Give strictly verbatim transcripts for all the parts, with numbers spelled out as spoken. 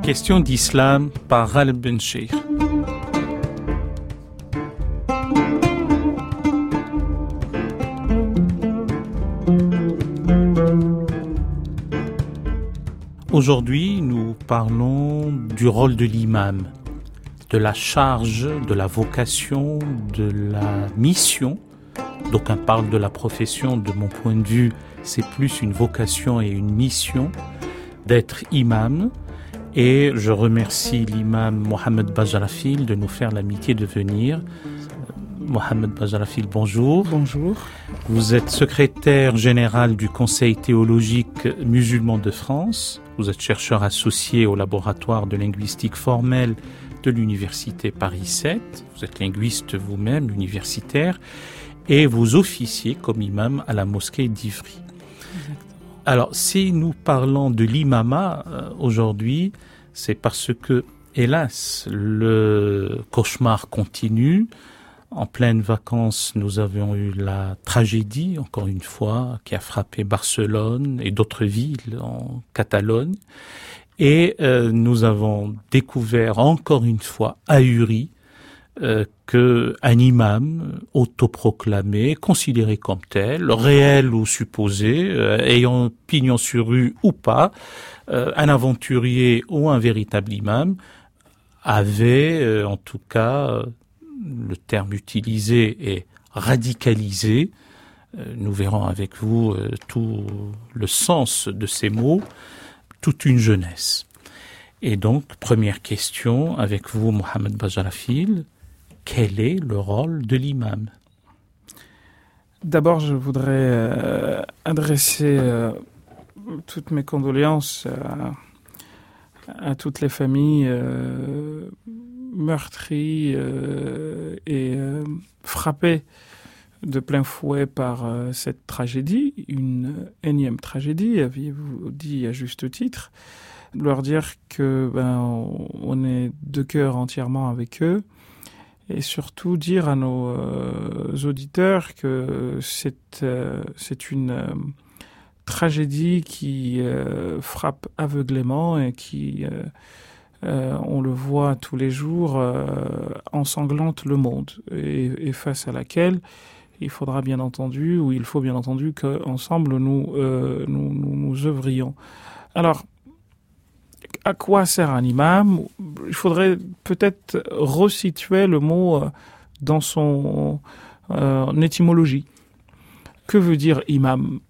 Question d'islam par Ghaleb Ben Cheikh. Aujourd'hui, nous parlons du rôle de l'imam, de la charge, de la vocation, de la mission. D'aucuns parlent de la profession. De mon point de vue, c'est plus une vocation et une mission d'être imam. Et je remercie l'imam Mohamed Bajrafil de nous faire l'amitié de venir. Mohamed Bajrafil, bonjour. Bonjour. Vous êtes secrétaire général du Conseil théologique musulman de France. Vous êtes chercheur associé au laboratoire de linguistique formelle de l'université Paris sept. Vous êtes linguiste vous-même, universitaire, et vous officiez comme imam à la mosquée d'Ivry. Alors, si nous parlons de l'imama euh, aujourd'hui, c'est parce que, hélas, le cauchemar continue. En pleine vacances, nous avons eu la tragédie, encore une fois, qui a frappé Barcelone et d'autres villes en Catalogne. Et euh, nous avons découvert encore une fois, ahuris, euh, qu'un imam autoproclamé, considéré comme tel, réel ou supposé, euh, ayant pignon sur rue ou pas, euh, un aventurier ou un véritable imam, avait, euh, en tout cas, euh, le terme utilisé est radicalisé. Euh, nous verrons avec vous euh, tout le sens de ces mots, toute une jeunesse. Et donc, première question avec vous, Mohamed Bajrafil, quel est le rôle de l'imam? D'abord, je voudrais euh, adresser euh, toutes mes condoléances à, à toutes les familles euh, meurtries euh, et euh, frappées de plein fouet par euh, cette tragédie, une énième tragédie, aviez-vous dit à juste titre. Leur dire que ben on, on est de cœur entièrement avec eux. Et surtout dire à nos euh, auditeurs que c'est, euh, c'est une euh, tragédie qui euh, frappe aveuglément et qui, euh, euh, on le voit tous les jours, euh, ensanglante le monde. Et, et face à laquelle il faudra bien entendu, ou il faut bien entendu qu'ensemble nous, euh, nous, nous, nous œuvrions. Alors, à quoi sert un imam? Il faudrait peut-être resituer le mot dans son euh, étymologie. Que veut dire imam?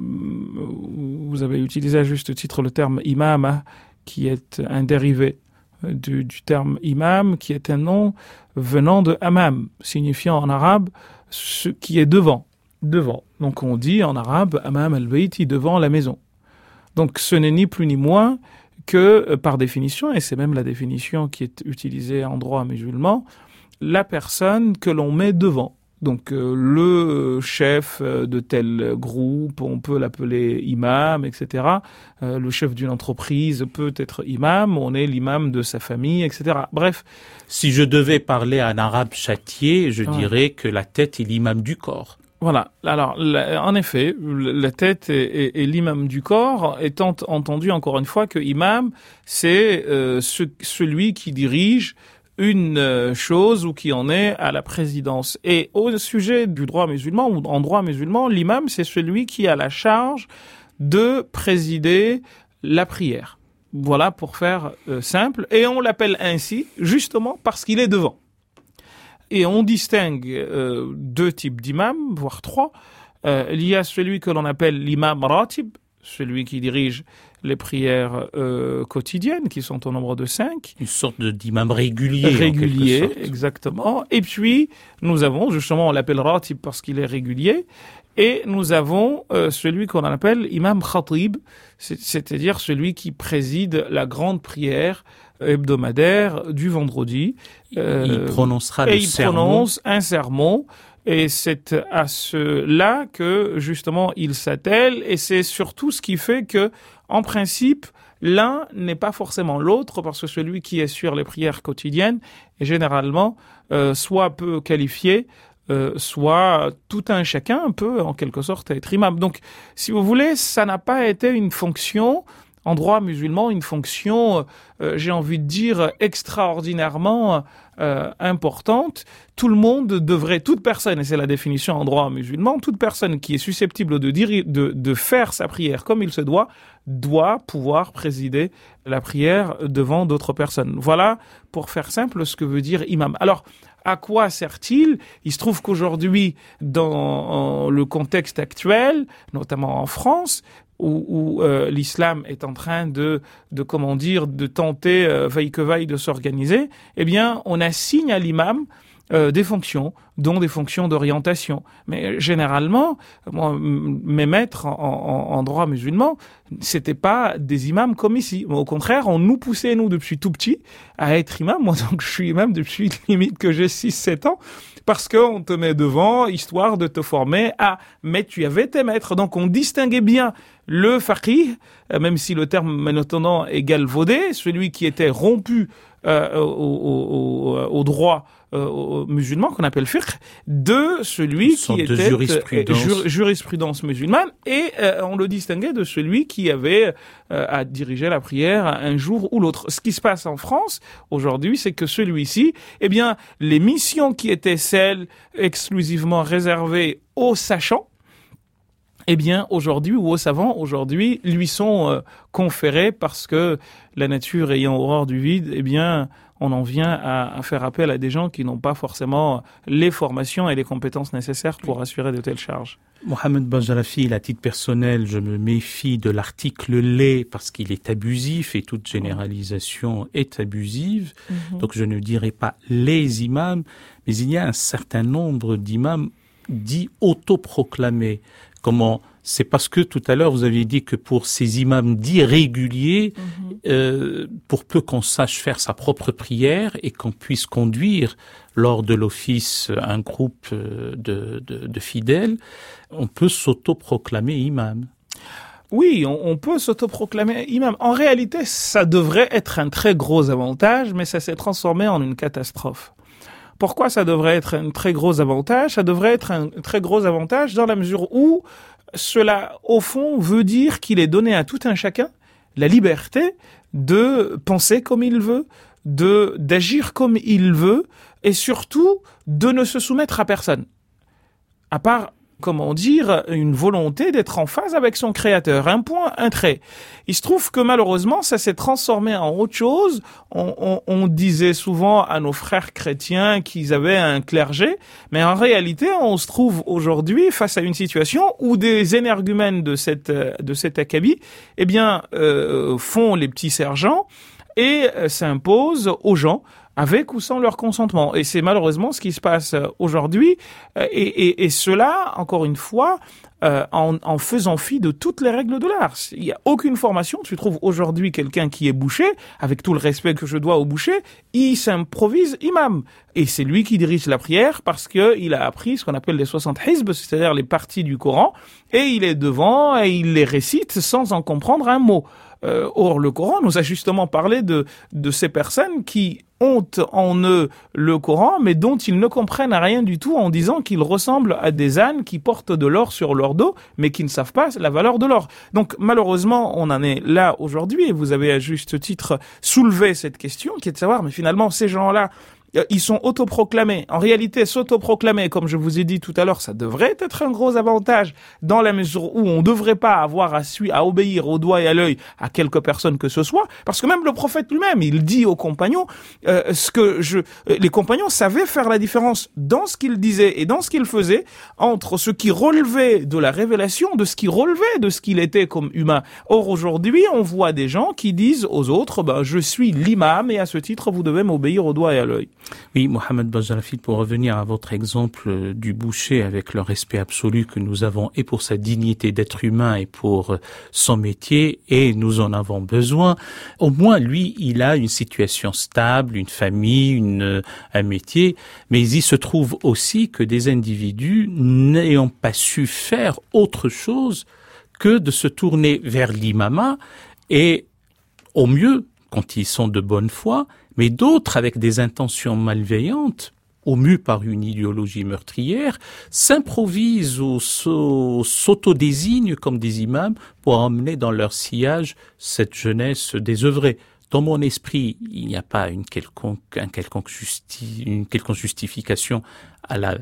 Vous avez utilisé à juste titre le terme imam, qui est un dérivé du, du terme imam, qui est un nom venant de amam, signifiant en arabe ce qui est devant. Devant. Donc on dit en arabe amam al-bayti, devant la maison. Donc ce n'est ni plus ni moins que, par définition, et c'est même la définition qui est utilisée en droit musulman, la personne que l'on met devant. Donc euh, le chef de tel groupe, on peut l'appeler imam, et cetera. Euh, le chef d'une entreprise peut être imam, on est l'imam de sa famille, et cetera. Bref. Si je devais parler en arabe châtié, je ouais. dirais que la tête est l'imam du corps. Voilà. Alors, la, en effet, la tête est, est, est l'imam du corps, étant entendu encore une fois que imam, c'est euh, ce, celui qui dirige une chose ou qui en est à la présidence. Et au sujet du droit musulman, ou en droit musulman, l'imam, c'est celui qui a la charge de présider la prière. Voilà, pour faire euh, simple. Et on l'appelle ainsi, justement, parce qu'il est devant. Et on distingue euh, deux types d'imams, voire trois. Euh, il y a celui que l'on appelle l'imam ratib, celui qui dirige les prières euh, quotidiennes, qui sont au nombre de cinq. Une sorte de, d'imam régulier. Régulier, exactement. Et puis, nous avons, justement, on l'appelle ratib parce qu'il est régulier. Et nous avons euh, celui qu'on appelle imam khatib, c'est, c'est-à-dire celui qui préside la grande prière hebdomadaire du vendredi. Euh, il prononcera et le il sermon. prononce un sermon. Et c'est à cela que, justement, il s'attelle. Et c'est surtout ce qui fait que, en principe, l'un n'est pas forcément l'autre, parce que celui qui assure les prières quotidiennes est généralement euh, soit peu qualifié, Euh, soit tout un chacun peut en quelque sorte être imam. Donc, si vous voulez, ça n'a pas été une fonction en droit musulman une fonction, euh, j'ai envie de dire, extraordinairement euh, importante. Tout le monde devrait, toute personne, et c'est la définition en droit musulman, toute personne qui est susceptible de, dire, de, de faire sa prière comme il se doit, doit pouvoir présider la prière devant d'autres personnes. Voilà, pour faire simple, ce que veut dire imam. Alors, à quoi sert-il ? Il se trouve qu'aujourd'hui, dans le contexte actuel, notamment en France, où, où euh, l'islam est en train de, de comment dire, de tenter, euh, vaille que vaille, de s'organiser, eh bien, on assigne à l'imam euh, des fonctions, dont des fonctions d'orientation. Mais généralement, moi, m- mes maîtres en, en, en droit musulman, c'était pas des imams comme ici. Au contraire, on nous poussait, nous, depuis tout petit, à être imam. Moi, donc, je suis imam depuis limite que j'ai six sept ans, parce qu'on te met devant, histoire de te former à, mais tu avais tes maîtres. Donc, on distinguait bien le faqih, même si le terme maintenant est galvaudé, celui qui était rompu euh, au, au, au, au droit euh, musulman, qu'on appelle fiqh, de celui qui était jurisprudence. Euh, jur, jurisprudence musulmane, et euh, on le distinguait de celui qui avait euh, à diriger la prière un jour ou l'autre. Ce qui se passe en France aujourd'hui, c'est que celui-ci, eh bien, les missions qui étaient celles exclusivement réservées aux sachants, eh bien, aujourd'hui, ou aux savants, aujourd'hui, lui sont euh, conférés parce que la nature ayant horreur du vide, eh bien, on en vient à, à faire appel à des gens qui n'ont pas forcément les formations et les compétences nécessaires pour assurer de telles charges. Mohamed Bajarafi, à titre personnel, je me méfie de l'article lait parce qu'il est abusif et toute généralisation est abusive. Mm-hmm. Donc, je ne dirais pas les imams, mais il y a un certain nombre d'imams dits autoproclamés. Comment ? C'est parce que tout à l'heure, vous aviez dit que pour ces imams dits réguliers, mm-hmm. euh, pour peu qu'on sache faire sa propre prière et qu'on puisse conduire lors de l'office un groupe de, de, de fidèles, on peut s'autoproclamer imam. Oui, on, on peut s'autoproclamer imam. En réalité, ça devrait être un très gros avantage, mais ça s'est transformé en une catastrophe. Pourquoi ça devrait être un très gros avantage ? Ça devrait être un très gros avantage dans la mesure où cela, au fond, veut dire qu'il est donné à tout un chacun la liberté de penser comme il veut, de d'agir comme il veut, et surtout de ne se soumettre à personne. À part, comment dire, une volonté d'être en phase avec son créateur. Un point, un trait. Il se trouve que malheureusement, ça s'est transformé en autre chose. On, on, on disait souvent à nos frères chrétiens qu'ils avaient un clergé, mais en réalité, on se trouve aujourd'hui face à une situation où des énergumènes de cette de cet acabit, eh bien, euh, font les petits sergents et euh, s'imposent aux gens, avec ou sans leur consentement. Et c'est malheureusement ce qui se passe aujourd'hui. Et, et, et cela, encore une fois, euh, en, en faisant fi de toutes les règles de l'art. Il n'y a aucune formation. Tu trouves aujourd'hui quelqu'un qui est boucher, avec tout le respect que je dois au boucher, il s'improvise imam. Et c'est lui qui dirige la prière parce qu'il a appris ce qu'on appelle les soixante hizb, c'est-à-dire les parties du Coran, et il est devant et il les récite sans en comprendre un mot. Euh, or, le Coran nous a justement parlé de, de ces personnes qui ont en eux le Coran, mais dont ils ne comprennent rien du tout en disant qu'ils ressemblent à des ânes qui portent de l'or sur leur dos, mais qui ne savent pas la valeur de l'or. Donc, malheureusement, on en est là aujourd'hui, et vous avez à juste titre soulevé cette question, qui est de savoir, mais finalement, ces gens-là, ils sont autoproclamés. En réalité, s'autoproclamer, comme je vous ai dit tout à l'heure, ça devrait être un gros avantage dans la mesure où on ne devrait pas avoir à, suivre, à obéir au doigt et à l'œil à quelque personne que ce soit, parce que même le prophète lui-même, il dit aux compagnons, euh, ce que je, les compagnons savaient faire la différence dans ce qu'il disait et dans ce qu'il faisait entre ce qui relevait de la révélation, de ce qui relevait de ce qu'il était comme humain. Or, aujourd'hui, on voit des gens qui disent aux autres, ben, je suis l'imam et à ce titre, vous devez m'obéir au doigt et à l'œil. Oui, Mohamed Bajarafi, pour revenir à votre exemple du boucher avec le respect absolu que nous avons et pour sa dignité d'être humain et pour son métier, et nous en avons besoin, au moins lui, il a une situation stable, une famille, une, un métier, mais il se trouve aussi que des individus n'ayant pas su faire autre chose que de se tourner vers l'imama et, au mieux, quand ils sont de bonne foi, mais d'autres avec des intentions malveillantes, ou mus par une idéologie meurtrière, s'improvisent ou s'autodésignent comme des imams pour emmener dans leur sillage cette jeunesse désœuvrée. Dans mon esprit, il n'y a pas une quelconque, un quelconque justi, une quelconque justification à la,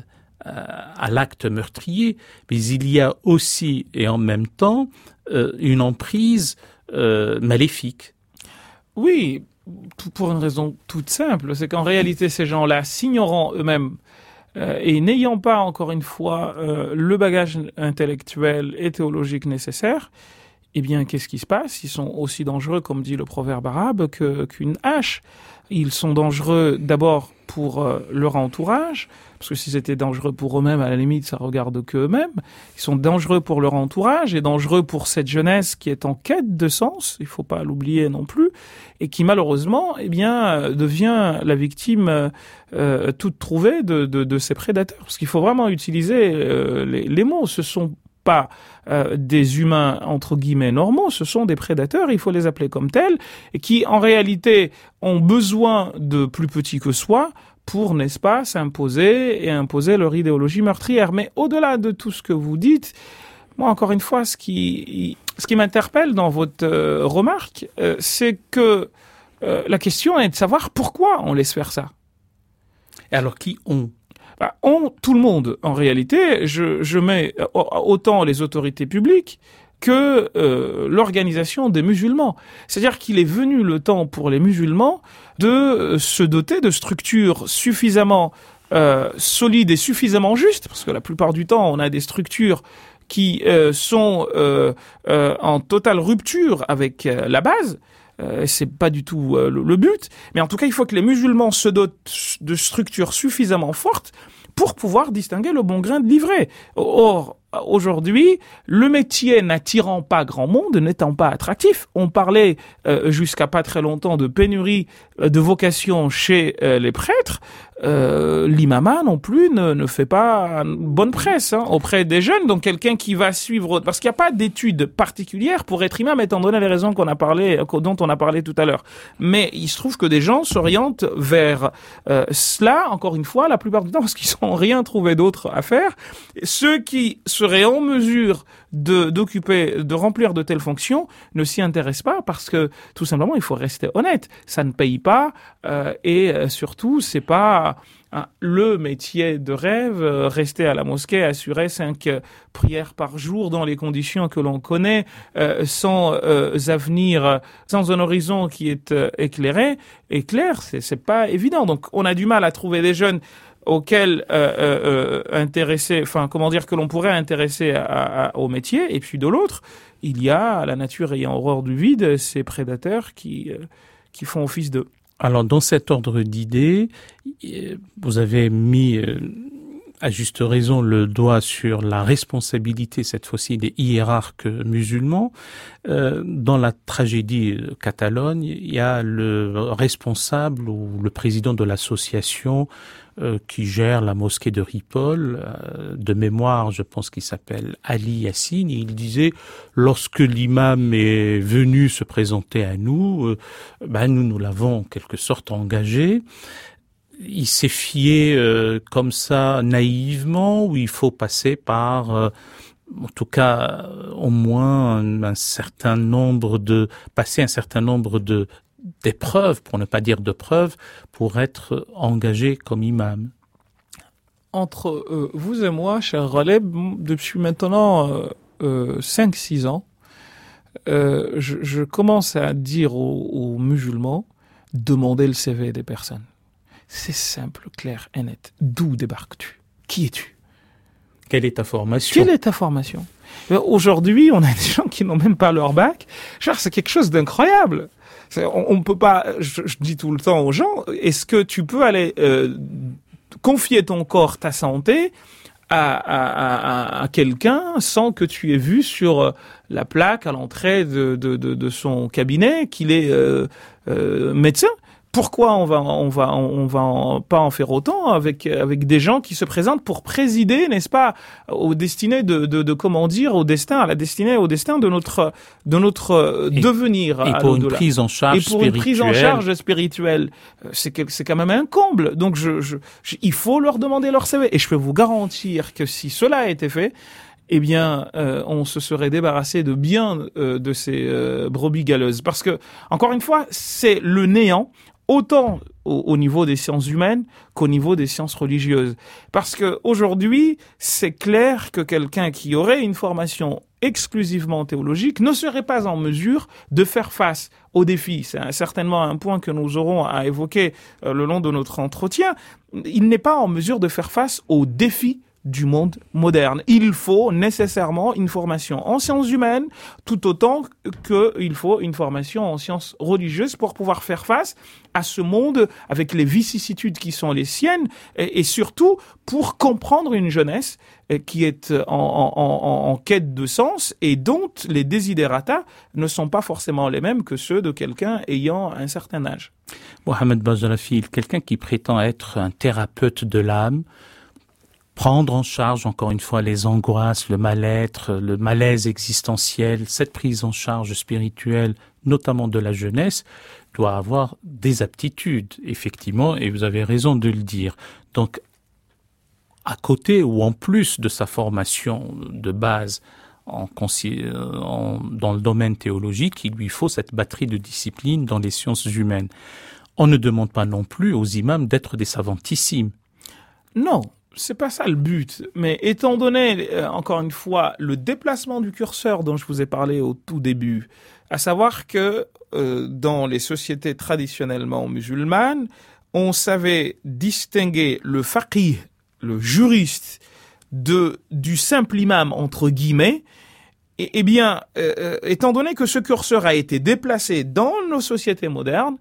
à l'acte meurtrier, mais il y a aussi et en même temps euh, une emprise euh, maléfique. Oui, pour une raison toute simple, c'est qu'en réalité, ces gens-là, s'ignorant eux-mêmes euh, et n'ayant pas, encore une fois, euh, le bagage intellectuel et théologique nécessaire, eh bien, qu'est-ce qui se passe? Ils sont aussi dangereux, comme dit le proverbe arabe, que, qu'une hache. Ils sont dangereux d'abord pour euh, leur entourage, parce que si c'était dangereux pour eux-mêmes, à la limite, ça regarde qu'eux-mêmes. Ils sont dangereux pour leur entourage et dangereux pour cette jeunesse qui est en quête de sens, il faut pas l'oublier non plus, et qui malheureusement, eh bien, devient la victime euh, toute trouvée de, de, de ces prédateurs. Parce qu'il faut vraiment utiliser euh, les, les mots. Ce sont pas euh, des humains entre guillemets normaux, ce sont des prédateurs, il faut les appeler comme tels, et qui en réalité ont besoin de plus petits que soi pour, n'est-ce pas, s'imposer et imposer leur idéologie meurtrière. Mais au-delà de tout ce que vous dites, moi encore une fois, ce qui ce qui m'interpelle dans votre euh, remarque, euh, c'est que euh, la question est de savoir pourquoi on laisse faire ça. Et alors qui ont Bah, on, tout le monde, en réalité, je, je mets autant les autorités publiques que euh, l'organisation des musulmans. C'est-à-dire qu'il est venu le temps pour les musulmans de se doter de structures suffisamment euh, solides et suffisamment justes, parce que la plupart du temps, on a des structures qui euh, sont euh, euh, en totale rupture avec euh, la base. Euh, c'est pas du tout euh, le, le but, mais en tout cas, il faut que les musulmans se dotent de structures suffisamment fortes pour pouvoir distinguer le bon grain de l'ivraie. Or, aujourd'hui, le métier n'attirant pas grand monde, n'étant pas attractif, on parlait euh, jusqu'à pas très longtemps de pénurie euh, de vocation chez euh, les prêtres, euh, l'imama non plus ne, ne fait pas bonne presse hein, auprès des jeunes. Donc quelqu'un qui va suivre, parce qu'il n'y a pas d'études particulières pour être imam, étant donné les raisons qu'on a parlé, dont on a parlé tout à l'heure. Mais il se trouve que des gens s'orientent vers euh, cela, encore une fois, la plupart du temps, parce qu'ils n'ont rien trouvé d'autre à faire. Ceux qui seraient en mesure de d'occuper, de remplir de telles fonctions, ne s'y intéressent pas parce que tout simplement, il faut rester honnête. Ça ne paye pas euh, et euh, surtout, c'est pas hein, le métier de rêve. Euh, rester à la mosquée, assurer cinq euh, prières par jour dans les conditions que l'on connaît, euh, sans euh, avenir, sans un horizon qui est euh, éclairé, est clair, c'est c'est pas évident. Donc, on a du mal à trouver des jeunes auxquels euh, euh, intéresser, enfin comment dire que l'on pourrait intéresser à, à, au métier, et puis de l'autre, il y a la nature ayant horreur du vide, ces prédateurs qui euh, qui font office d'eux. Alors dans cet ordre d'idées, vous avez mis euh, à juste raison le doigt sur la responsabilité cette fois-ci des hiérarques musulmans. Euh, dans la tragédie Catalogne, il y a le responsable ou le président de l'association euh, qui gère la mosquée de Ripoll, euh, de mémoire, je pense qu'il s'appelle Ali Yassine. Il disait, lorsque l'imam est venu se présenter à nous, euh, ben nous nous l'avons en quelque sorte engagé. Il s'est fié euh, comme ça naïvement, ou il faut passer par, euh, en tout cas, au moins un, un certain nombre de, passer un certain nombre de d'épreuves, pour ne pas dire de preuves, pour être engagé comme imam. Entre euh, vous et moi, cher Ghaleb, depuis maintenant euh, euh, cinq six ans, euh, je, je commence à dire aux, aux musulmans, demandez le C V des personnes. C'est simple, clair et net. D'où débarques-tu? Qui es-tu? Quelle est ta formation? Quelle est ta formation? Aujourd'hui, on a des gens qui n'ont même pas leur bac. Genre, c'est quelque chose d'incroyable. C'est, on, on peut pas. Je, je dis tout le temps aux gens, est-ce que tu peux aller euh, confier ton corps, ta santé, à, à, à, à quelqu'un sans que tu aies vu sur la plaque à l'entrée de, de, de, de son cabinet qu'il est euh, euh, médecin? pourquoi on va, on va, on va en, pas en faire autant avec avec des gens qui se présentent pour présider, n'est-ce pas, aux destinées de, de, de comment dire, au destin, à la destinée, au destin de notre de notre et, devenir. Et pour une prise en charge et pour spirituelle. une prise en charge spirituelle, c'est que, c'est quand même un comble. Donc je, je, je, il faut leur demander leur C V. Et je peux vous garantir que si cela a été fait, eh bien, euh, on se serait débarrassé de bien euh, de ces euh, brebis galeuses. Parce que, encore une fois, c'est le néant, autant au, au niveau des sciences humaines qu'au niveau des sciences religieuses. Parce que aujourd'hui, c'est clair que quelqu'un qui aurait une formation exclusivement théologique ne serait pas en mesure de faire face aux défis. C'est un, certainement un point que nous aurons à évoquer euh, le long de notre entretien. Il n'est pas en mesure de faire face aux défis du monde moderne. Il faut nécessairement une formation en sciences humaines, tout autant qu'il faut une formation en sciences religieuses pour pouvoir faire face à ce monde avec les vicissitudes qui sont les siennes et, et surtout pour comprendre une jeunesse qui est en, en, en, en quête de sens et dont les desiderata ne sont pas forcément les mêmes que ceux de quelqu'un ayant un certain âge. Mohamed Bajrafil, quelqu'un qui prétend être un thérapeute de l'âme, prendre en charge, encore une fois, les angoisses, le mal-être, le malaise existentiel, cette prise en charge spirituelle, notamment de la jeunesse, doit avoir des aptitudes, effectivement, et vous avez raison de le dire. Donc, à côté ou en plus de sa formation de base en, en, dans le domaine théologique, il lui faut cette batterie de disciplines dans les sciences humaines. On ne demande pas non plus aux imams d'être des savantissimes. Non. C'est pas ça le but, mais étant donné, euh, encore une fois, le déplacement du curseur dont je vous ai parlé au tout début, à savoir que euh, dans les sociétés traditionnellement musulmanes, on savait distinguer le faqih, le juriste, de du simple imam entre guillemets. Et, eh bien, euh, étant donné que ce curseur a été déplacé dans nos sociétés modernes,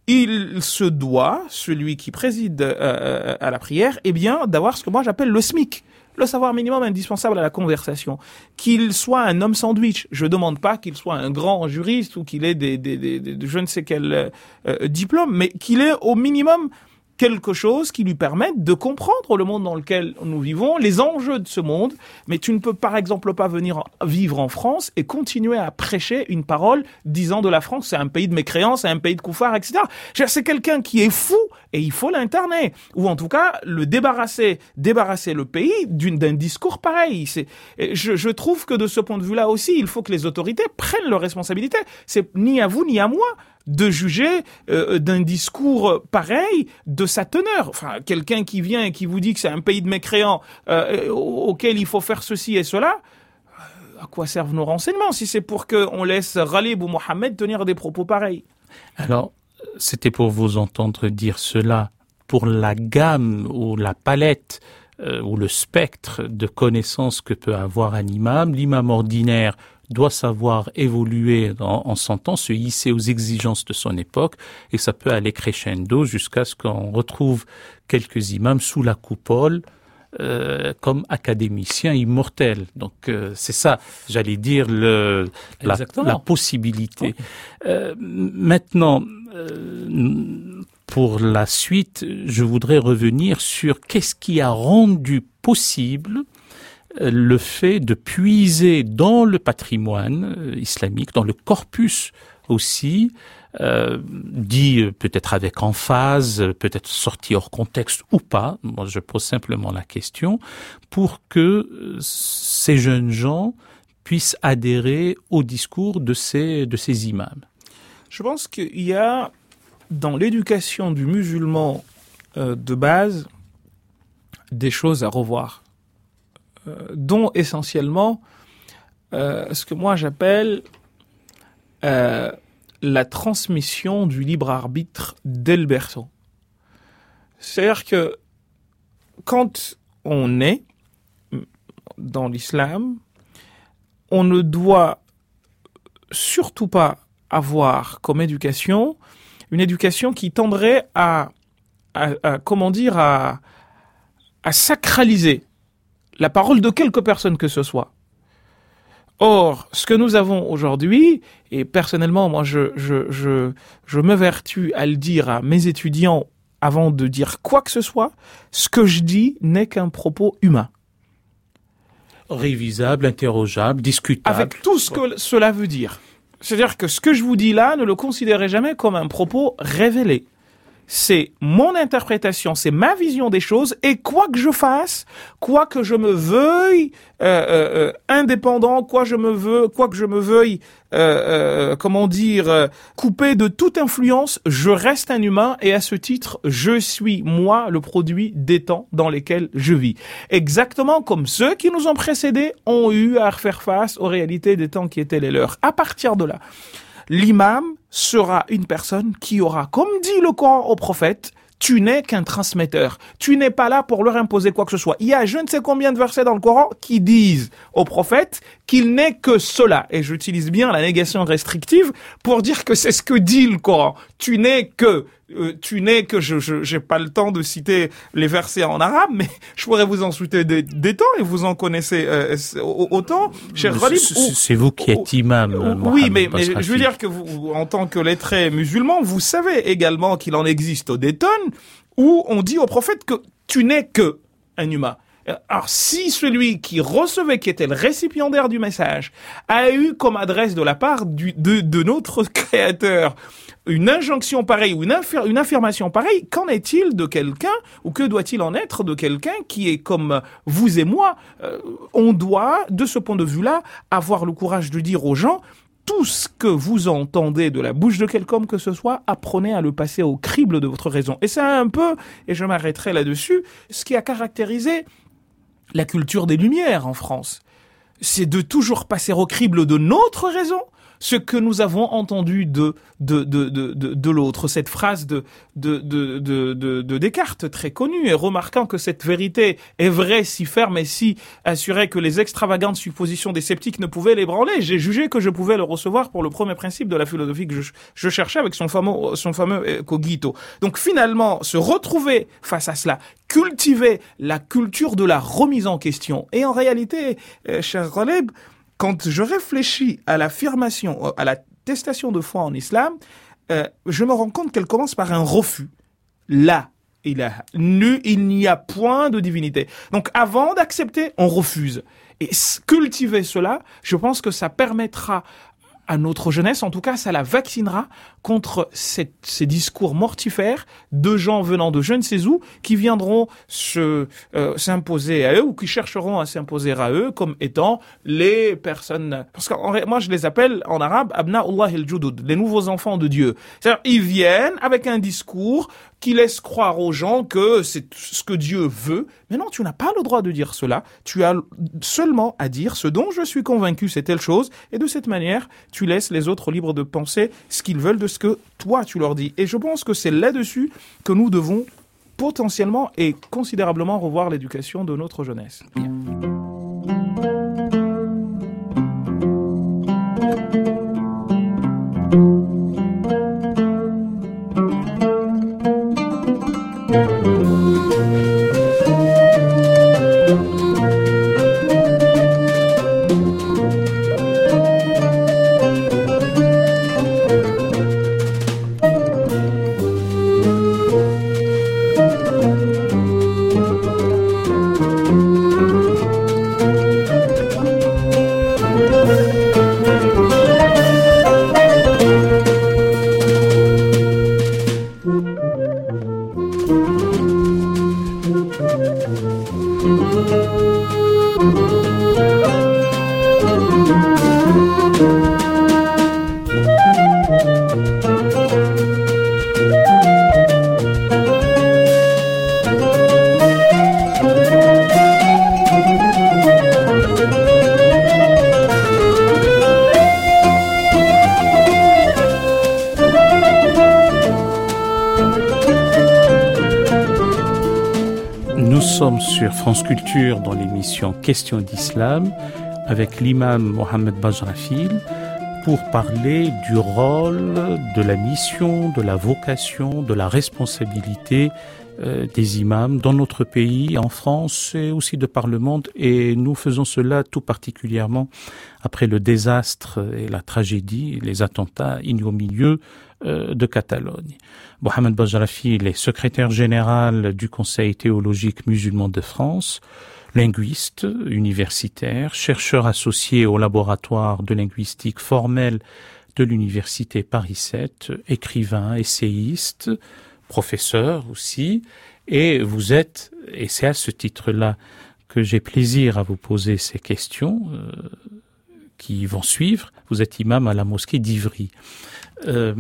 il se doit, celui qui préside euh, à la prière, eh bien, d'avoir ce que moi j'appelle le S M I C, le savoir minimum indispensable à la conversation. Qu'il soit un homme sandwich, je demande pas qu'il soit un grand juriste ou qu'il ait des, des, des, des je ne sais quel euh, diplôme, mais qu'il ait au minimum quelque chose qui lui permette de comprendre le monde dans lequel nous vivons, les enjeux de ce monde. Mais tu ne peux par exemple pas venir vivre en France et continuer à prêcher une parole disant de la France c'est un pays de mécréants, c'est un pays de koufars, et cetera. C'est quelqu'un qui est fou et il faut l'interner. Ou en tout cas, le débarrasser, débarrasser le pays d'une, d'un discours pareil. C'est, je, je trouve que de ce point de vue-là aussi, il faut que les autorités prennent leurs responsabilités. C'est ni à vous ni à moi de juger euh, d'un discours pareil de sa teneur. Enfin, quelqu'un qui vient et qui vous dit que c'est un pays de mécréants euh, auquel il faut faire ceci et cela, euh, à quoi servent nos renseignements si c'est pour qu'on laisse Ghalib ou Mohamed tenir des propos pareils? Alors, c'était pour vous entendre dire cela. Pour la gamme ou la palette euh, ou le spectre de connaissances que peut avoir un imam, l'imam ordinaire doit savoir évoluer en, en son temps, se hisser aux exigences de son époque, et ça peut aller crescendo jusqu'à ce qu'on retrouve quelques imams sous la coupole euh, comme académiciens immortels. Donc euh, c'est ça, j'allais dire, le, la, la possibilité. Oui. Euh, maintenant, euh, pour la suite, je voudrais revenir sur qu'est-ce qui a rendu possible le fait de puiser dans le patrimoine islamique, dans le corpus aussi, euh, dit peut-être avec emphase, peut-être sorti hors contexte ou pas, moi je pose simplement la question, pour que ces jeunes gens puissent adhérer au discours de ces, de ces imams. Je pense qu'il y a dans l'éducation du musulman euh, de base des choses à revoir. Euh, dont essentiellement euh, ce que moi j'appelle euh, la transmission du libre arbitre dès le berceau. C'est-à-dire que quand on est dans l'islam, on ne doit surtout pas avoir comme éducation une éducation qui tendrait à, à, à comment dire, à, à sacraliser la parole de quelque personne que ce soit. Or, ce que nous avons aujourd'hui, et personnellement, moi, je, je, je, je m'évertue à le dire à mes étudiants avant de dire quoi que ce soit, ce que je dis n'est qu'un propos humain. Révisable, interrogeable, discutable. Avec tout ce que cela veut dire. C'est-à-dire que ce que je vous dis là, ne le considérez jamais comme un propos révélé. C'est mon interprétation, c'est ma vision des choses, et quoi que je fasse, quoi que je me veuille euh, euh, indépendant, quoi je me veux, quoi que je me veuille, euh, euh, comment dire, euh, coupé de toute influence, je reste un humain, et à ce titre, je suis moi le produit des temps dans lesquels je vis. Exactement comme ceux qui nous ont précédés ont eu à faire face aux réalités des temps qui étaient les leurs. À partir de là, l'imam sera une personne qui aura, comme dit le Coran au prophète, tu n'es qu'un transmetteur. Tu n'es pas là pour leur imposer quoi que ce soit. Il y a je ne sais combien de versets dans le Coran qui disent au prophète qu'il n'est que cela. Et j'utilise bien la négation restrictive pour dire que c'est ce que dit le Coran. Tu n'es que... Euh, tu n'es que je, je j'ai pas le temps de citer les versets en arabe, mais je pourrais vous en citer des, des temps et vous en connaissez euh, autant, cher Ghalib. C'est, c'est vous qui êtes imam. Ou, oui, mais, mais je veux dire que vous, en tant que lettré musulman, vous savez également qu'il en existe des tonnes où on dit au prophète que tu n'es que un humain. Alors, si celui qui recevait, qui était le récipiendaire du message, a eu comme adresse de la part du, de, de notre Créateur une injonction pareille ou une, affir- une affirmation pareille, qu'en est-il de quelqu'un, ou que doit-il en être de quelqu'un qui est comme vous et moi? euh, On doit, de ce point de vue-là, avoir le courage de dire aux gens, tout ce que vous entendez de la bouche de quelqu'un que ce soit, apprenez à le passer au crible de votre raison. Et c'est un peu, et je m'arrêterai là-dessus, ce qui a caractérisé la culture des Lumières en France. C'est de toujours passer au crible de notre raison ce que nous avons entendu de de de de de, de l'autre. Cette phrase de de de de de de Descartes très connue, et remarquant que cette vérité est vraie, si ferme et si assurée que les extravagantes suppositions des sceptiques ne pouvaient l'ébranler, j'ai jugé que je pouvais le recevoir pour le premier principe de la philosophie que je, je cherchais avec son fameux son fameux cogito. Donc finalement, se retrouver face à cela, cultiver la culture de la remise en question. Et en réalité, euh, cher Ghalib, quand je réfléchis à l'affirmation, à l'attestation de foi en islam, euh, je me rends compte qu'elle commence par un refus. La ilaha. Nu, il n'y a point de divinité. Donc avant d'accepter, on refuse. Et cultiver cela, je pense que ça permettra à notre jeunesse, en tout cas, ça la vaccinera contre cette, ces discours mortifères de gens venant de je ne sais où, qui viendront se euh, s'imposer à eux ou qui chercheront à s'imposer à eux comme étant les personnes. Parce que en, moi, je les appelle en arabe abna'ullah al-judud, les nouveaux enfants de Dieu. C'est-à-dire, ils viennent avec un discours qui laisse croire aux gens que c'est ce que Dieu veut. Mais non, tu n'as pas le droit de dire cela. Tu as seulement à dire ce dont je suis convaincu, c'est telle chose. Et de cette manière, tu laisses les autres libres de penser ce qu'ils veulent de ce que toi, tu leur dis. Et je pense que c'est là-dessus que nous devons potentiellement et considérablement revoir l'éducation de notre jeunesse. Bien. Sur France Culture dans l'émission Questions d'Islam avec l'imam Mohamed Bajrafil pour parler du rôle, de la mission, de la vocation, de la responsabilité euh, des imams dans notre pays, en France et aussi de par le monde. Et nous faisons cela tout particulièrement après le désastre et la tragédie, les attentats ignominieux euh, de Catalogne. Mohamed Bajrafil est secrétaire général du Conseil théologique musulman de France, linguiste universitaire, chercheur associé au laboratoire de linguistique formelle de l'université Paris sept, écrivain, essayiste, professeur aussi, et vous êtes, et c'est à ce titre-là que j'ai plaisir à vous poser ces questions euh, qui vont suivre, vous êtes imam à la mosquée d'Ivry. Euh,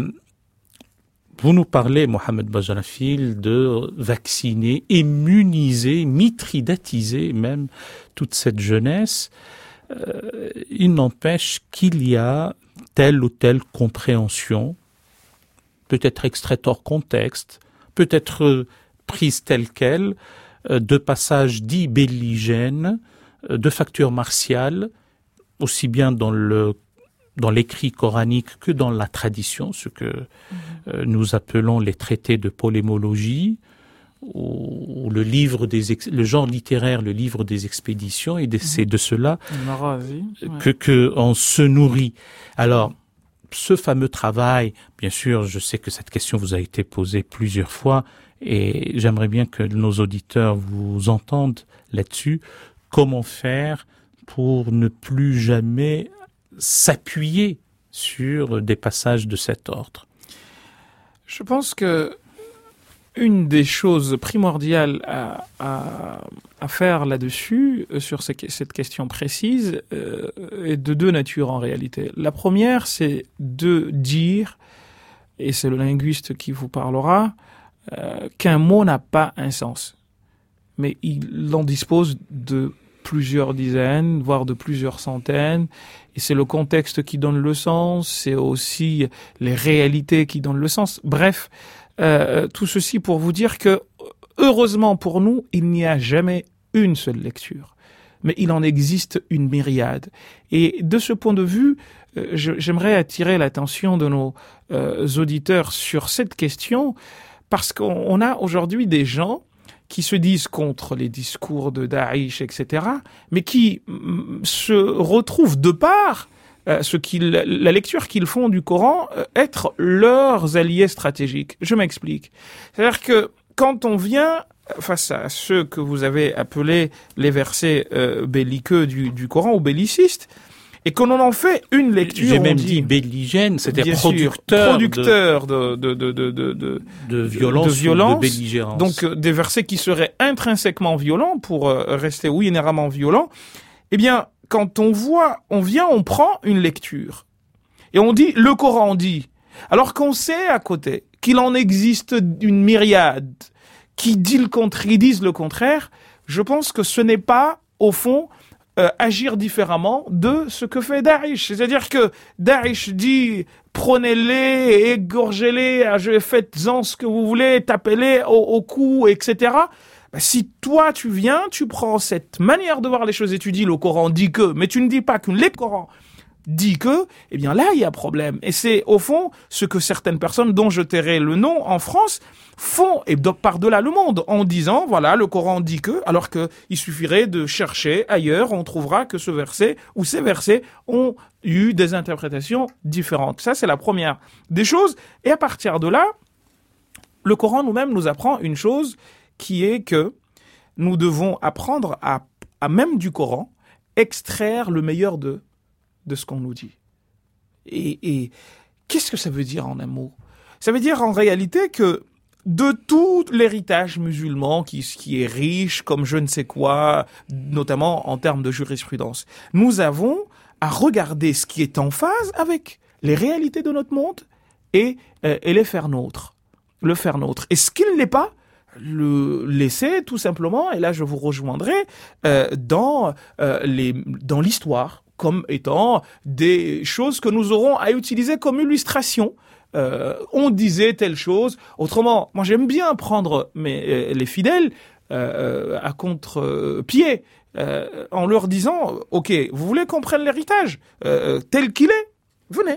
Vous nous parlez, Mohamed Bajrafil, de vacciner, immuniser, mitridatiser même toute cette jeunesse. Euh, il n'empêche qu'il y a telle ou telle compréhension, peut-être extraite hors contexte, peut-être prise telle quelle, euh, de passages dits belligènes, euh, de facture martiale, aussi bien dans le dans l'écrit coranique que dans la tradition, ce que euh, nous appelons les traités de polémologie, ou, ou le livre des ex- le genre littéraire, le livre des expéditions, et de, mmh. c'est de cela Maravi, ouais. que que on se nourrit. Alors, ce fameux travail, bien sûr, je sais que cette question vous a été posée plusieurs fois, et j'aimerais bien que nos auditeurs vous entendent là-dessus. Comment faire pour ne plus jamais s'appuyer sur des passages de cet ordre? Je pense que une des choses primordiales à, à, à faire là-dessus, sur ces, cette question précise, euh, est de deux natures en réalité. La première, c'est de dire, et c'est le linguiste qui vous parlera, euh, qu'un mot n'a pas un sens. Mais il en dispose de plusieurs dizaines, voire de plusieurs centaines, et c'est le contexte qui donne le sens, c'est aussi les réalités qui donnent le sens. Bref, euh, tout ceci pour vous dire que, heureusement pour nous, il n'y a jamais une seule lecture, mais il en existe une myriade. Et de ce point de vue, euh, je, j'aimerais attirer l'attention de nos euh, auditeurs sur cette question, parce qu'on on a aujourd'hui des gens qui se disent contre les discours de Daesh, et cetera, mais qui mm, se retrouvent de par euh, ce qu'ils, la lecture qu'ils font du Coran, euh, être leurs alliés stratégiques. Je m'explique. C'est-à-dire que quand on vient face à ceux que vous avez appelés les versets euh, belliqueux du, du Coran ou bellicistes, et qu'on en fait une lecture. J'ai même dit, dit belligène, c'est-à-dire producteur, producteur de, de, de, de, de, de, de violence, de, violence, ou de belligérance. Donc, euh, des versets qui seraient intrinsèquement violents pour euh, rester, oui, inhéremment violents. Eh bien, quand on voit, on vient, on prend une lecture. Et on dit, le Coran dit. Alors qu'on sait à côté qu'il en existe une myriade qui dit le contraire, qui disent le contraire. Je pense que ce n'est pas, au fond, Euh, agir différemment de ce que fait Daesh. C'est-à-dire que Daesh dit prenez-les, égorgez-les, faites-en ce que vous voulez, tapez-les au, au cou, et cetera. Ben, si toi tu viens, tu prends cette manière de voir les choses et tu dis le Coran dit que, mais tu ne dis pas que le Coran dit que, eh bien là il y a problème. Et c'est au fond ce que certaines personnes dont je tairai le nom en France font, et par-delà le monde, en disant, voilà, le Coran dit que, alors que il suffirait de chercher ailleurs, on trouvera que ce verset ou ces versets ont eu des interprétations différentes. Ça, c'est la première des choses. Et à partir de là, le Coran nous-mêmes nous apprend une chose qui est que nous devons apprendre à, à même du Coran, extraire le meilleur de, de ce qu'on nous dit. Et, et qu'est-ce que ça veut dire en un mot ? Ça veut dire en réalité que de tout l'héritage musulman qui, qui est riche comme je ne sais quoi, notamment en termes de jurisprudence, nous avons à regarder ce qui est en phase avec les réalités de notre monde et, euh, et les faire nôtres, le faire nôtre. Et ce qui ne l'est pas, le laisser tout simplement, et là je vous rejoindrai, euh, dans, euh, les, dans l'histoire, comme étant des choses que nous aurons à utiliser comme illustration. Euh, on disait telle chose. Autrement, moi j'aime bien prendre mes, euh, les fidèles euh, à contre-pied euh, en leur disant, ok, vous voulez qu'on prenne l'héritage euh, tel qu'il est ? Venez.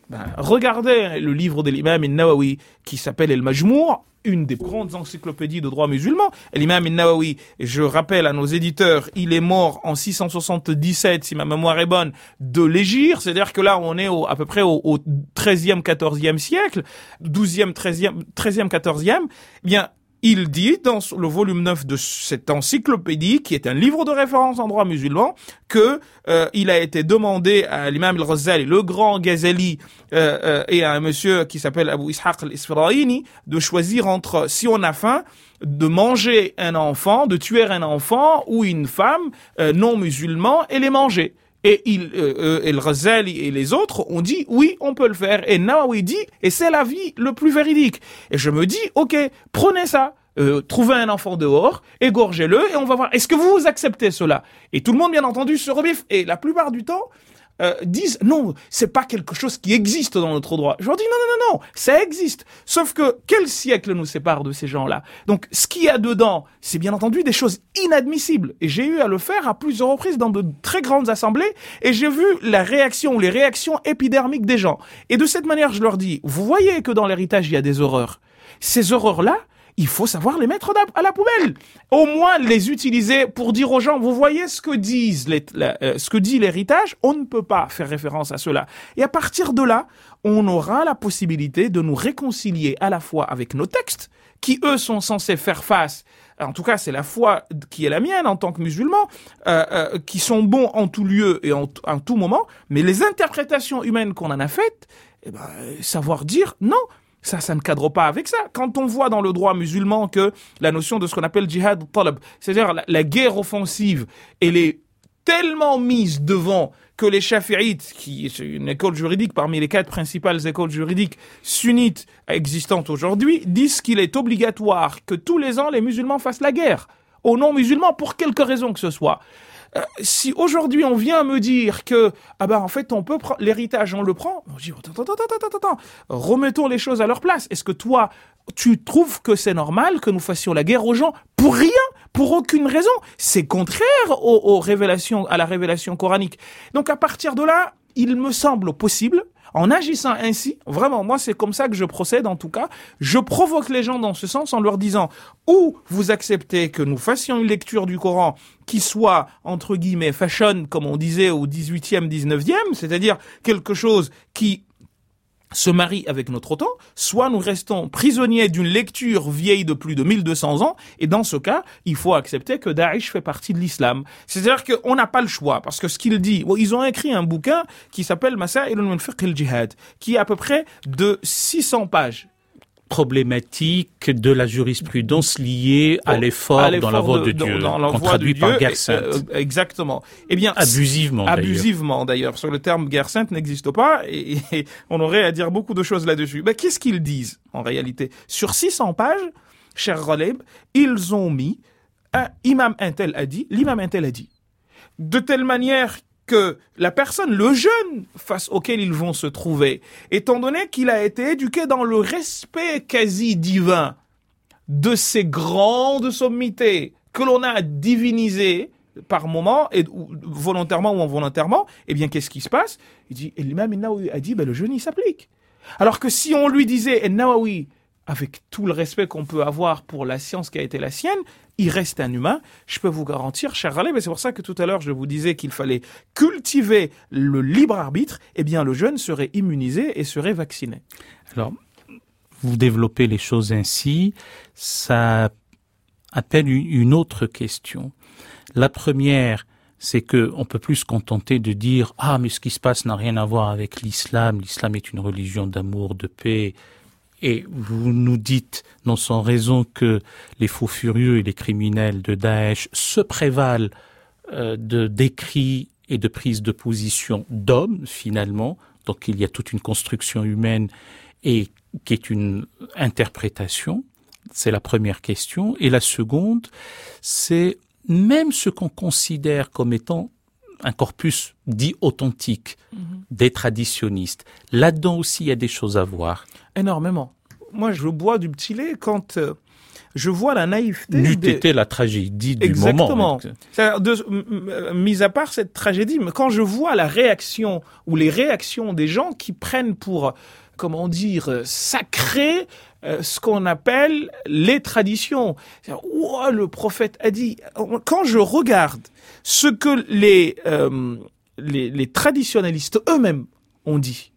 Ben, regardez le livre de l'imam al-Nawawi qui s'appelle El-Majmour, une des grandes encyclopédies de droit musulman. L'imam al-Nawawi, je rappelle à nos éditeurs, il est mort en six cent soixante-dix-sept, si ma mémoire est bonne, de l'Hégire. C'est-à-dire que là, on est au, à peu près au, au treizième, quatorzième siècle, douzième, treizième, treizième, quatorzième. Eh bien, il dit dans le volume neuf de cette encyclopédie, qui est un livre de référence en droit musulman, que euh, il a été demandé à l'imam al-Ghazali, le grand Ghazali, euh, euh, et à un monsieur qui s'appelle Abu Ishaq al-Isfaraini, de choisir entre, si on a faim, de manger un enfant, de tuer un enfant ou une femme euh, non musulman et les manger. Et il, euh, euh, al-Ghazali et les autres ont dit oui, on peut le faire. Et Nawawi dit, et c'est l'avis le plus véridique. Et je me dis, ok, prenez ça, euh, trouvez un enfant dehors, égorgez-le, et on va voir. Est-ce que vous acceptez cela? Et tout le monde, bien entendu, se rebiffe. Et la plupart du temps, Euh, disent non, c'est pas quelque chose qui existe dans notre droit. Je leur dis non, non, non, non, ça existe. Sauf que quel siècle nous sépare de ces gens-là? Donc, ce qu'il y a dedans, c'est bien entendu des choses inadmissibles. Et j'ai eu à le faire à plusieurs reprises dans de très grandes assemblées, et j'ai vu la réaction ou les réactions épidermiques des gens. Et de cette manière, je leur dis, vous voyez que dans l'héritage, il y a des horreurs. Ces horreurs-là, il faut savoir les mettre à la poubelle. Au moins les utiliser pour dire aux gens, vous voyez ce que disent les, la, euh, ce que dit l'héritage, on ne peut pas faire référence à cela. Et à partir de là, on aura la possibilité de nous réconcilier à la fois avec nos textes, qui eux sont censés faire face, en tout cas c'est la foi qui est la mienne en tant que musulman, euh, euh, qui sont bons en tout lieu et en, en tout moment, mais les interprétations humaines qu'on en a faites, eh ben, savoir dire non. Ça, ça ne cadre pas avec ça. Quand on voit dans le droit musulman que la notion de ce qu'on appelle jihad talab, c'est-à-dire la, la guerre offensive, elle est tellement mise devant que les chafi'ites, qui est une école juridique parmi les quatre principales écoles juridiques sunnites existantes aujourd'hui, disent qu'il est obligatoire que tous les ans les musulmans fassent la guerre aux non-musulmans pour quelque raison que ce soit. Euh, si aujourd'hui on vient me dire que ah ben en fait on peut prendre l'héritage, on le prend, je dis attends attends attends attends attends, remettons les choses à leur place. Est-ce que toi tu trouves que c'est normal que nous fassions la guerre aux gens pour rien, pour aucune raison? C'est contraire aux, aux révélations, à la révélation coranique. Donc à partir de là, il me semble possible. En agissant ainsi, vraiment, moi, c'est comme ça que je procède, en tout cas. Je provoque les gens dans ce sens en leur disant, ou vous acceptez que nous fassions une lecture du Coran qui soit, entre guillemets, fashion, comme on disait au dix-huitième, dix-neuvième, c'est-à-dire quelque chose qui se marie avec notre temps, soit nous restons prisonniers d'une lecture vieille de plus de mille deux cents ans, et dans ce cas, il faut accepter que Daesh fait partie de l'islam. C'est-à-dire qu'on n'a pas le choix, parce que ce qu'il dit, bon, ils ont écrit un bouquin qui s'appelle Masail min fiqh al-jihad, qui est à peu près de six cents pages. Problématique de la jurisprudence liée à l'effort, à l'effort dans la voie de, de Dieu, dans, dans qu'on traduit par guerre sainte. Euh, exactement. Eh bien, abusivement, abusivement d'ailleurs. d'ailleurs. Sur le terme guerre sainte n'existe pas, et, et on aurait à dire beaucoup de choses là-dessus. Mais qu'est-ce qu'ils disent en réalité? Sur six cents pages, cher Ghalib, ils ont mis un imam Intel a dit, l'imam Intel a dit, de telle manière que la personne, le jeune face auquel ils vont se trouver, étant donné qu'il a été éduqué dans le respect quasi divin de ces grandes sommités que l'on a divinisées par moment, et, ou, volontairement ou involontairement, eh bien, qu'est-ce qui se passe? Il dit, et l'imam Nawawi a dit, ben, le jeune, il s'applique. Alors que si on lui disait, et Nawawi, avec tout le respect qu'on peut avoir pour la science qui a été la sienne, il reste un humain, je peux vous garantir, cher Ghalib, et c'est pour ça que tout à l'heure je vous disais qu'il fallait cultiver le libre arbitre, eh bien le jeune serait immunisé et serait vacciné. Alors, vous développez les choses ainsi, ça appelle une autre question. La première, c'est que on peut plus se contenter de dire « Ah, mais ce qui se passe n'a rien à voir avec l'islam, l'islam est une religion d'amour, de paix ». Et vous nous dites, non sans raison, que les faux furieux et les criminels de Daesh se prévalent euh, de d'écrits et de prises de position d'hommes, finalement. Donc il y a toute une construction humaine et qui est une interprétation. C'est la première question. Et la seconde, c'est même ce qu'on considère comme étant un corpus dit authentique, mmh. des traditionnistes. Là-dedans aussi, il y a des choses à voir. Énormément. Moi, je bois du petit lait quand euh, je vois la naïveté. N'eût des... été la tragédie du Exactement. moment. C'est-à-dire, de, m- mis à part cette tragédie, mais quand je vois la réaction ou les réactions des gens qui prennent pour, comment dire, sacré euh, ce qu'on appelle les traditions. Oh, le prophète a dit. Quand je regarde ce que les euh, les, les traditionnalistes eux-mêmes ont dit,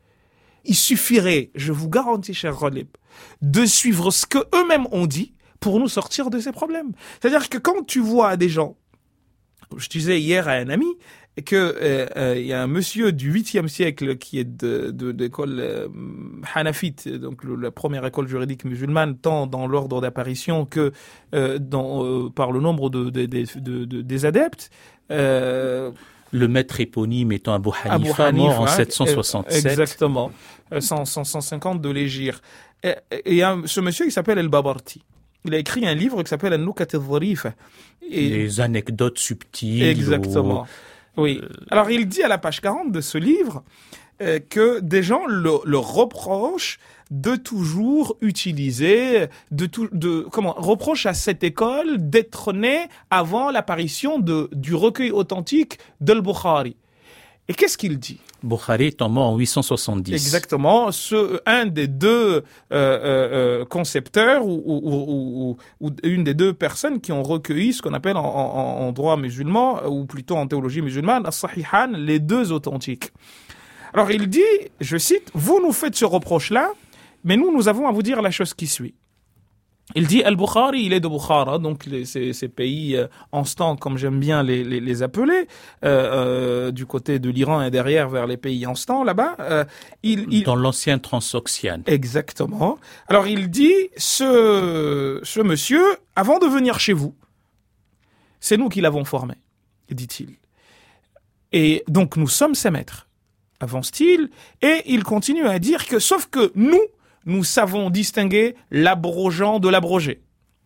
il suffirait, je vous garantis, cher Ghalib, de suivre ce que eux-mêmes ont dit pour nous sortir de ces problèmes. C'est-à-dire que quand tu vois des gens, je disais hier à un ami que euh, euh, il y a un monsieur du huitième siècle qui est de, de, d'école euh, hanafite, donc le, la première école juridique musulmane, tant dans l'ordre d'apparition que euh, dans, euh, par le nombre de, de, de, de, de des adeptes. Euh, Le maître éponyme étant Abu Hanifa, Abu Hanifa, mort en sept cent soixante-sept. Exactement, cent, cent, cent cinquante de l'Hégire. Et, et un, ce monsieur, il s'appelle El-Babarti. Il a écrit un livre qui s'appelle An-Nukat al-Dharifa. Les anecdotes subtiles. Exactement. Ou... Oui. Alors, il dit à la page quarante de ce livre euh, que des gens le, le reprochent de toujours utiliser, de tout, de, comment, reproche à cette école d'être née avant l'apparition de, du recueil authentique d'Al-Bukhari. Et qu'est-ce qu'il dit? Bukhari étant mort en huit cent soixante-dix. Exactement. Ce, un des deux, euh, euh, concepteurs ou, ou, ou, ou, ou une des deux personnes qui ont recueilli ce qu'on appelle en, en, en droit musulman, ou plutôt en théologie musulmane, as-Sahihan, les deux authentiques. Alors il dit, je cite, vous nous faites ce reproche-là, mais nous, nous avons à vous dire la chose qui suit. Il dit, Al-Bukhari, il est de Bukhara, donc les, ces, ces pays euh, en stand, comme j'aime bien les, les, les appeler, euh, euh, du côté de l'Iran et derrière vers les pays en stand, là-bas. Euh, il, il... Dans l'ancien Transoxiane. Exactement. Alors il dit, ce, ce monsieur, avant de venir chez vous, c'est nous qui l'avons formé, dit-il. Et donc nous sommes ses maîtres, avance-t-il, et il continue à dire que, sauf que nous, nous savons distinguer l'abrogeant de l'abrogé.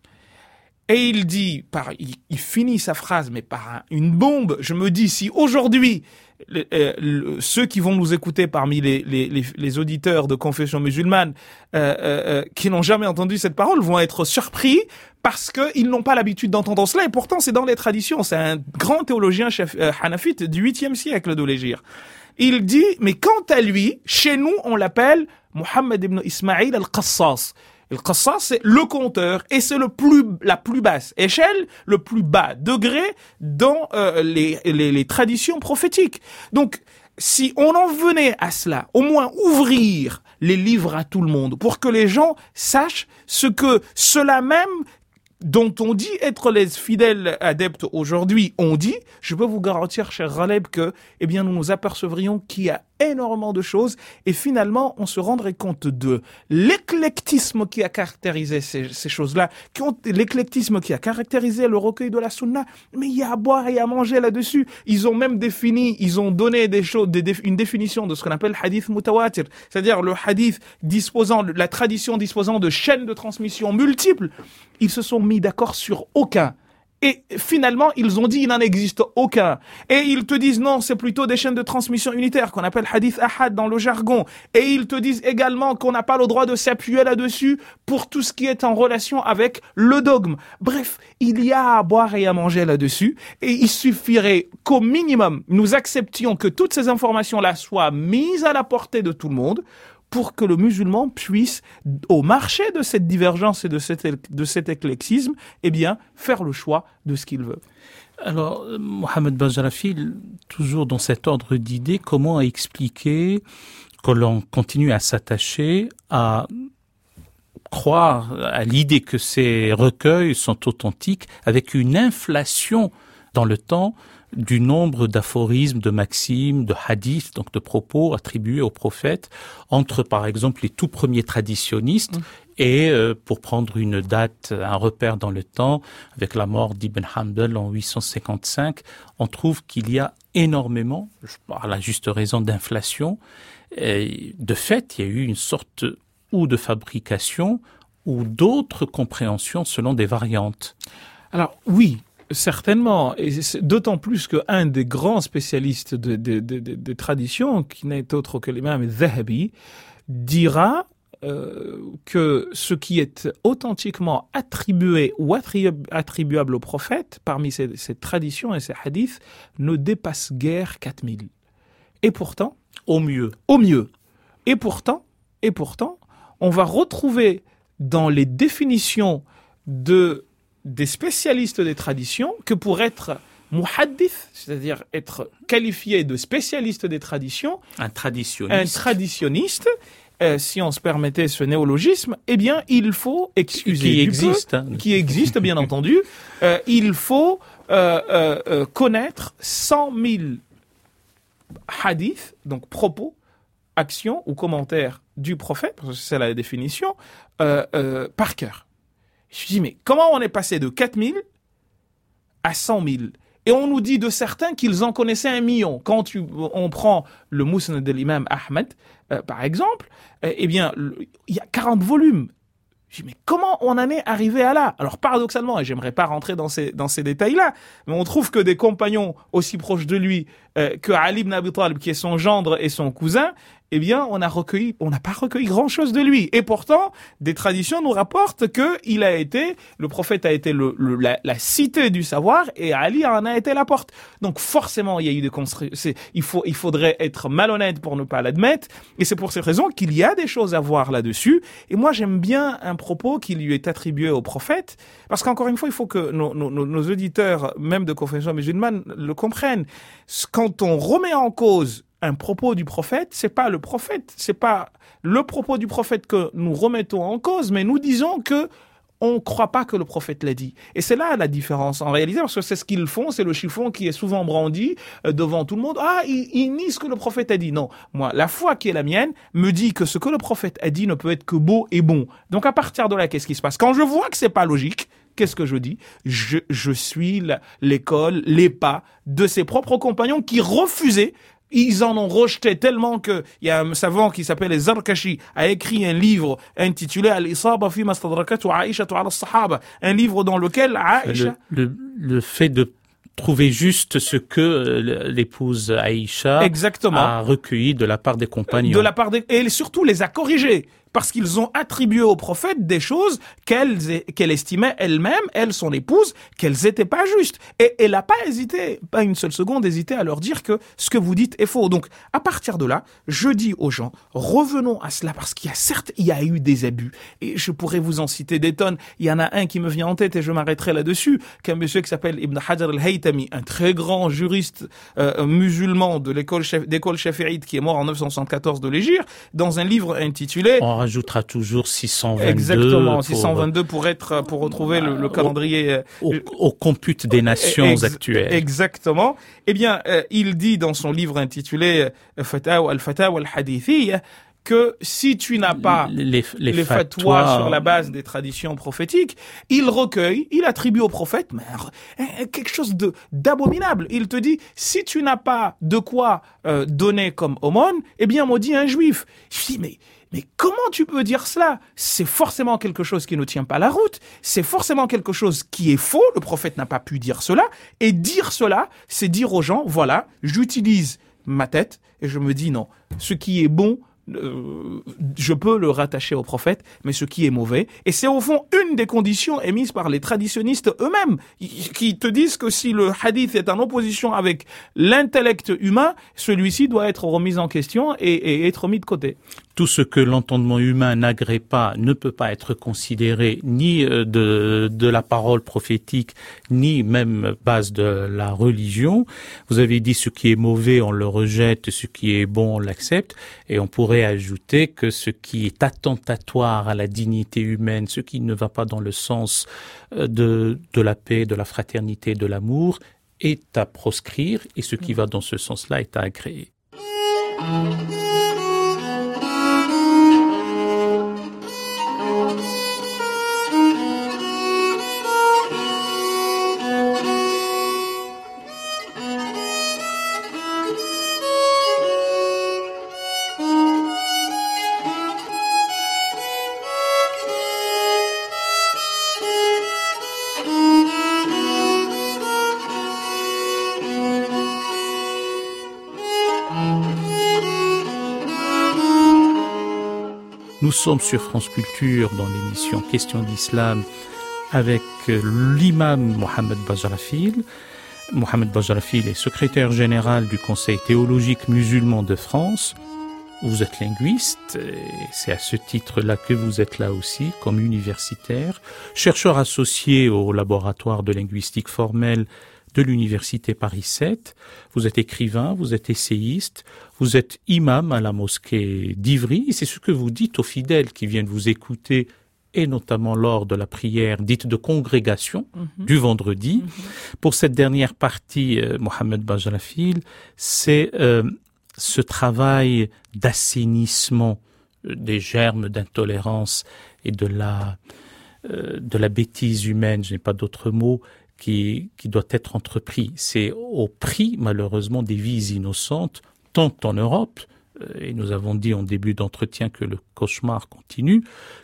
Et il dit, par, il, il finit sa phrase, mais par un, une bombe. Je me dis, si aujourd'hui, le, euh, le, ceux qui vont nous écouter parmi les, les, les, les auditeurs de confession musulmane, euh, euh, qui n'ont jamais entendu cette parole, vont être surpris parce qu'ils n'ont pas l'habitude d'entendre cela. Et pourtant, c'est dans les traditions. C'est un grand théologien chef, euh, hanafite du huitième siècle de l'Hégire. Il dit, mais quant à lui, chez nous, on l'appelle Mohammed ibn Ismaïl al-Qassas. Al-Qassas, c'est le compteur, et c'est le plus, la plus basse échelle, le plus bas degré dans euh, les, les, les traditions prophétiques. Donc, si on en venait à cela, au moins ouvrir les livres à tout le monde, pour que les gens sachent ce que cela même dont on dit être les fidèles adeptes aujourd'hui, on dit, je peux vous garantir, cher Ghalib, que, eh bien, nous nous apercevrions qu'il y a énormément de choses et finalement, on se rendrait compte de l'éclectisme qui a caractérisé ces, ces choses-là, qui ont, l'éclectisme qui a caractérisé le recueil de la Sunna, mais il y a à boire et à manger là-dessus. Ils ont même défini, ils ont donné des choses, des, une définition de ce qu'on appelle hadith mutawatir, c'est-à-dire le hadith disposant, la tradition disposant de chaînes de transmission multiples. Ils se sont mis d'accord sur aucun. Et finalement, ils ont dit il n'en existe aucun. Et ils te disent non, c'est plutôt des chaînes de transmission unitaires qu'on appelle hadith ahad dans le jargon. Et ils te disent également qu'on n'a pas le droit de s'appuyer là-dessus pour tout ce qui est en relation avec le dogme. Bref, il y a à boire et à manger là-dessus. Et il suffirait qu'au minimum, nous acceptions que toutes ces informations-là soient mises à la portée de tout le monde pour que le musulman puisse, au marché de cette divergence et de cet, de cet éclectisme, eh bien, faire le choix de ce qu'il veut. Alors, Mohamed Bajrafi, toujours dans cet ordre d'idées, comment expliquer que l'on continue à s'attacher à croire à l'idée que ces recueils sont authentiques avec une inflation dans le temps du nombre d'aphorismes, de maximes, de hadiths, donc de propos attribués aux prophètes, entre par exemple les tout premiers traditionnistes mmh. et, euh, pour prendre une date, un repère dans le temps, avec la mort d'Ibn Hanbal en huit cent cinquante-cinq, on trouve qu'il y a énormément, à la juste raison d'inflation, et de fait, il y a eu une sorte ou de fabrication ou d'autres compréhensions selon des variantes. Alors oui, certainement, et c'est d'autant plus qu'un des grands spécialistes de, de, de, de, de tradition, qui n'est autre que l'imam Zahabi, dira euh, que ce qui est authentiquement attribué ou attribu- attribuable au prophète, parmi ces, ces traditions et ces hadiths, ne dépasse guère quatre mille. Et pourtant, Au mieux. au mieux, et pourtant, et pourtant, on va retrouver dans les définitions de, des spécialistes des traditions que pour être muhaddith, c'est-à-dire être qualifié de spécialiste des traditions, Un traditionniste. un traditionniste, euh, si on se permettait ce néologisme, eh bien, il faut excuser qui du existe. peu, hein. qui existe, bien entendu, euh, il faut euh, euh, euh, connaître cent mille hadiths, donc propos, actions ou commentaires du prophète, parce que c'est la définition, euh, euh, par cœur. Je me dis, mais comment on est passé de quatre mille à cent mille? Et on nous dit de certains qu'ils en connaissaient un million. Quand tu, on prend le Musnad de l'imam Ahmed, euh, par exemple, euh, eh bien, le- il y a quarante volumes. Je dis, mais comment on en est arrivé à là? Alors, paradoxalement, et j'aimerais pas rentrer dans ces, dans ces détails-là, mais on trouve que des compagnons aussi proches de lui, euh, que Ali ibn Abi Talib, qui est son gendre et son cousin, eh bien, on a recueilli, on n'a pas recueilli grand chose de lui. Et pourtant, des traditions nous rapportent que il a été, le prophète a été le, le- la, la cité du savoir et Ali en a été la porte. Donc, forcément, il y a eu des constructions, il faut, il faudrait être malhonnête pour ne pas l'admettre. Et c'est pour cette raison qu'il y a des choses à voir là-dessus. Et moi, j'aime bien un propos qui lui est attribué au prophète. Parce qu'encore une fois, il faut que nos, nos, nos- nos auditeurs, même de confession musulmane, le comprennent. Quand on remet en cause un propos du prophète, c'est pas le prophète, c'est pas le propos du prophète que nous remettons en cause, mais nous disons que on croit pas que le prophète l'a dit. Et c'est là la différence en réalité, parce que c'est ce qu'ils font, c'est le chiffon qui est souvent brandi euh, devant tout le monde. Ah, ils, ils nient ce que le prophète a dit. Non, moi, la foi qui est la mienne me dit que ce que le prophète a dit ne peut être que beau et bon. Donc à partir de là, qu'est-ce qui se passe? Quand je vois que c'est pas logique, qu'est-ce que je dis? Je, je suis la- l'école, les pas de ses propres compagnons qui refusaient. Ils en ont rejeté tellement que il y a un savant qui s'appelle Zarkashi a écrit un livre intitulé Al-Isaba fi mastadrakatu Aisha ala as-sahaba, un livre dans lequel Aisha Le, le, le fait de trouver juste ce que euh, l'épouse Aïcha exactement a recueilli de la part des compagnons. de la part des et surtout les a corrigés parce qu'ils ont attribué au prophète des choses qu'elle qu'elle estimait elle-même, elle son épouse, qu'elles étaient pas justes. Et elle a pas hésité, pas une seule seconde hésité à leur dire que ce que vous dites est faux. Donc à partir de là, je dis aux gens, revenons à cela parce qu'il y a certes il y a eu des abus et je pourrais vous en citer des tonnes. Il y en a un qui me vient en tête et je m'arrêterai là-dessus, qu'un monsieur qui s'appelle Ibn Hajar al-Haytami, un très grand juriste euh, musulman de l'école d'école shafi'ite qui est mort en neuf cent soixante-quatorze de l'Hégire, dans un livre intitulé On rajoutera toujours six cent vingt-deux. exactement pour, six cent vingt-deux pour être pour retrouver le, le calendrier au, au compute des nations Ex- actuelles. Exactement. Eh bien, euh, il dit dans son livre intitulé euh, Fatawa al-Fatawa al-Hadithiyya que si tu n'as pas les, les, les les fatwas fatwas sur la base des traditions prophétiques, il recueille, il attribue au prophète mais un- un- quelque chose de d'abominable. Il te dit, si tu n'as pas de quoi euh, donner comme aumône, eh bien maudit un juif. Je dis, mais mais comment tu peux dire cela? C'est forcément quelque chose qui ne tient pas la route. C'est forcément quelque chose qui est faux. Le prophète n'a pas pu dire cela. Et dire cela, c'est dire aux gens, voilà, j'utilise ma tête et je me dis non, ce qui est bon, Euh, je peux le rattacher au prophète, mais ce qui est mauvais, et c'est au fond une des conditions émises par les traditionnistes eux-mêmes, qui te disent que si le hadith est en opposition avec l'intellect humain, celui-ci doit être remis en question et, et être mis de côté. Tout ce que l'entendement humain n'agrée pas ne peut pas être considéré ni de, de la parole prophétique, ni même base de la religion. Vous avez dit ce qui est mauvais, on le rejette, ce qui est bon, on l'accepte. Et on pourrait ajouter que ce qui est attentatoire à la dignité humaine, ce qui ne va pas dans le sens de, de la paix, de la fraternité, de l'amour, est à proscrire, et ce qui va dans ce sens-là est à agréer. Nous sommes sur France Culture dans l'émission Questions d'Islam avec l'imam Mohamed Bajrafil. Mohamed Bajrafil est secrétaire général du Conseil théologique musulman de France. Vous êtes linguiste, et c'est à ce titre-là que vous êtes là aussi, comme universitaire, chercheur associé au laboratoire de linguistique formelle de l'université Paris sept. Vous êtes écrivain, vous êtes essayiste, vous êtes imam à la mosquée d'Ivry. C'est ce que vous dites aux fidèles qui viennent vous écouter, et notamment lors de la prière dite de congrégation mmh. du vendredi. Mmh. Pour cette dernière partie, euh, Mohamed Bajrafil, c'est euh, ce travail d'assainissement des germes d'intolérance et de la euh, de la bêtise humaine, je n'ai pas d'autre mot, qui qui doit être entrepris. C'est au prix, malheureusement, des vies innocentes, tant en Europe, euh, et nous avons dit en début d'entretien que le cauchemar continue,